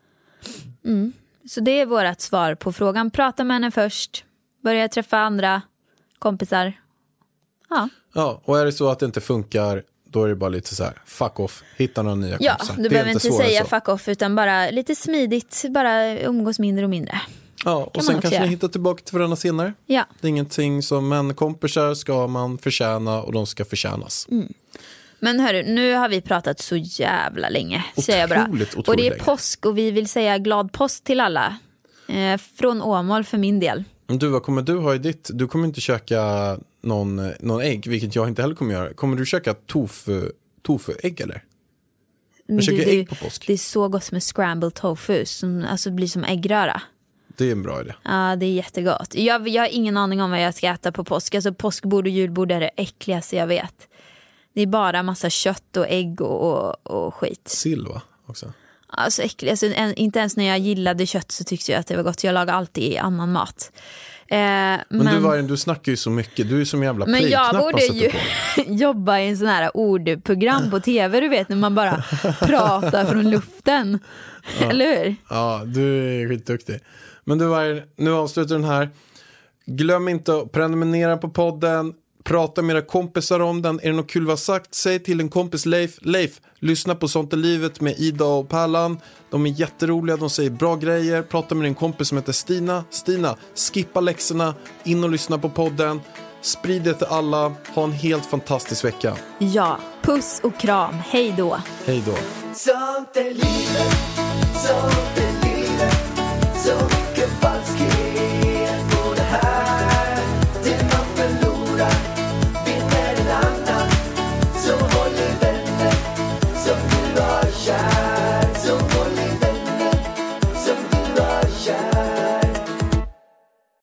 Så det är vårt svar på frågan. Prata med henne först, börja träffa andra kompisar. Ja, och är det så att det inte funkar, då är det bara lite så här, fuck off, hitta några nya kompisar. Du behöver inte säga fuck off, utan bara lite smidigt, bara umgås mindre och mindre. Ja, och sen kanske ni hittar tillbaka till varandra senare. Ja. Det är ingenting som kompisar ska man förtjäna, och de ska förtjänas. Men hörru, nu har vi pratat så jävla länge, säger jag bara. Otroligt och det är länge. påsk, och vi vill säga glad påsk till alla. Från Åmål för min del. Du, vad kommer du ha i ditt? Du kommer inte käka någon ägg, vilket jag inte heller kommer göra. Kommer du käka tofu-ägg eller? Du käkar ägg på påsk. Det är så gott med scrambled tofu, som alltså blir som äggröra. Det är en bra idé. Ja, det är jättegott. Jag har ingen aning om vad jag ska äta på påsk. Alltså påskbord och julbord är det äckligaste jag vet. Det är bara massa kött och ägg och skit. Sill, va? Också. Alltså äckligt. Alltså, inte ens när jag gillade kött så tyckte jag att det var gott. Jag lagar alltid annan mat. Men du snackar ju så mycket. Du är som jävla men jag borde ju på. jobba i en sån här ordprogram på tv, du vet, när man bara pratar från luften. Eller hur? Ja, du är skitduktig. Men nu avslutar den här. Glöm inte att prenumerera på podden. Prata med era kompisar om den. Är det något kul vad sagt? Säg till en kompis Leif, lyssna på Sånt är livet med Ida och Pallan. De är jätteroliga, de säger bra grejer. Prata med din kompis som heter Stina, skippa läxorna, in och lyssna på podden. Sprid det till alla. Ha en helt fantastisk vecka. Ja, puss och kram. Hej då. Hej då. Sånt är livet, sånt är livet. Så mycket falskhet på det här. Det man förlorar vinner en annan. Så håll i vänner som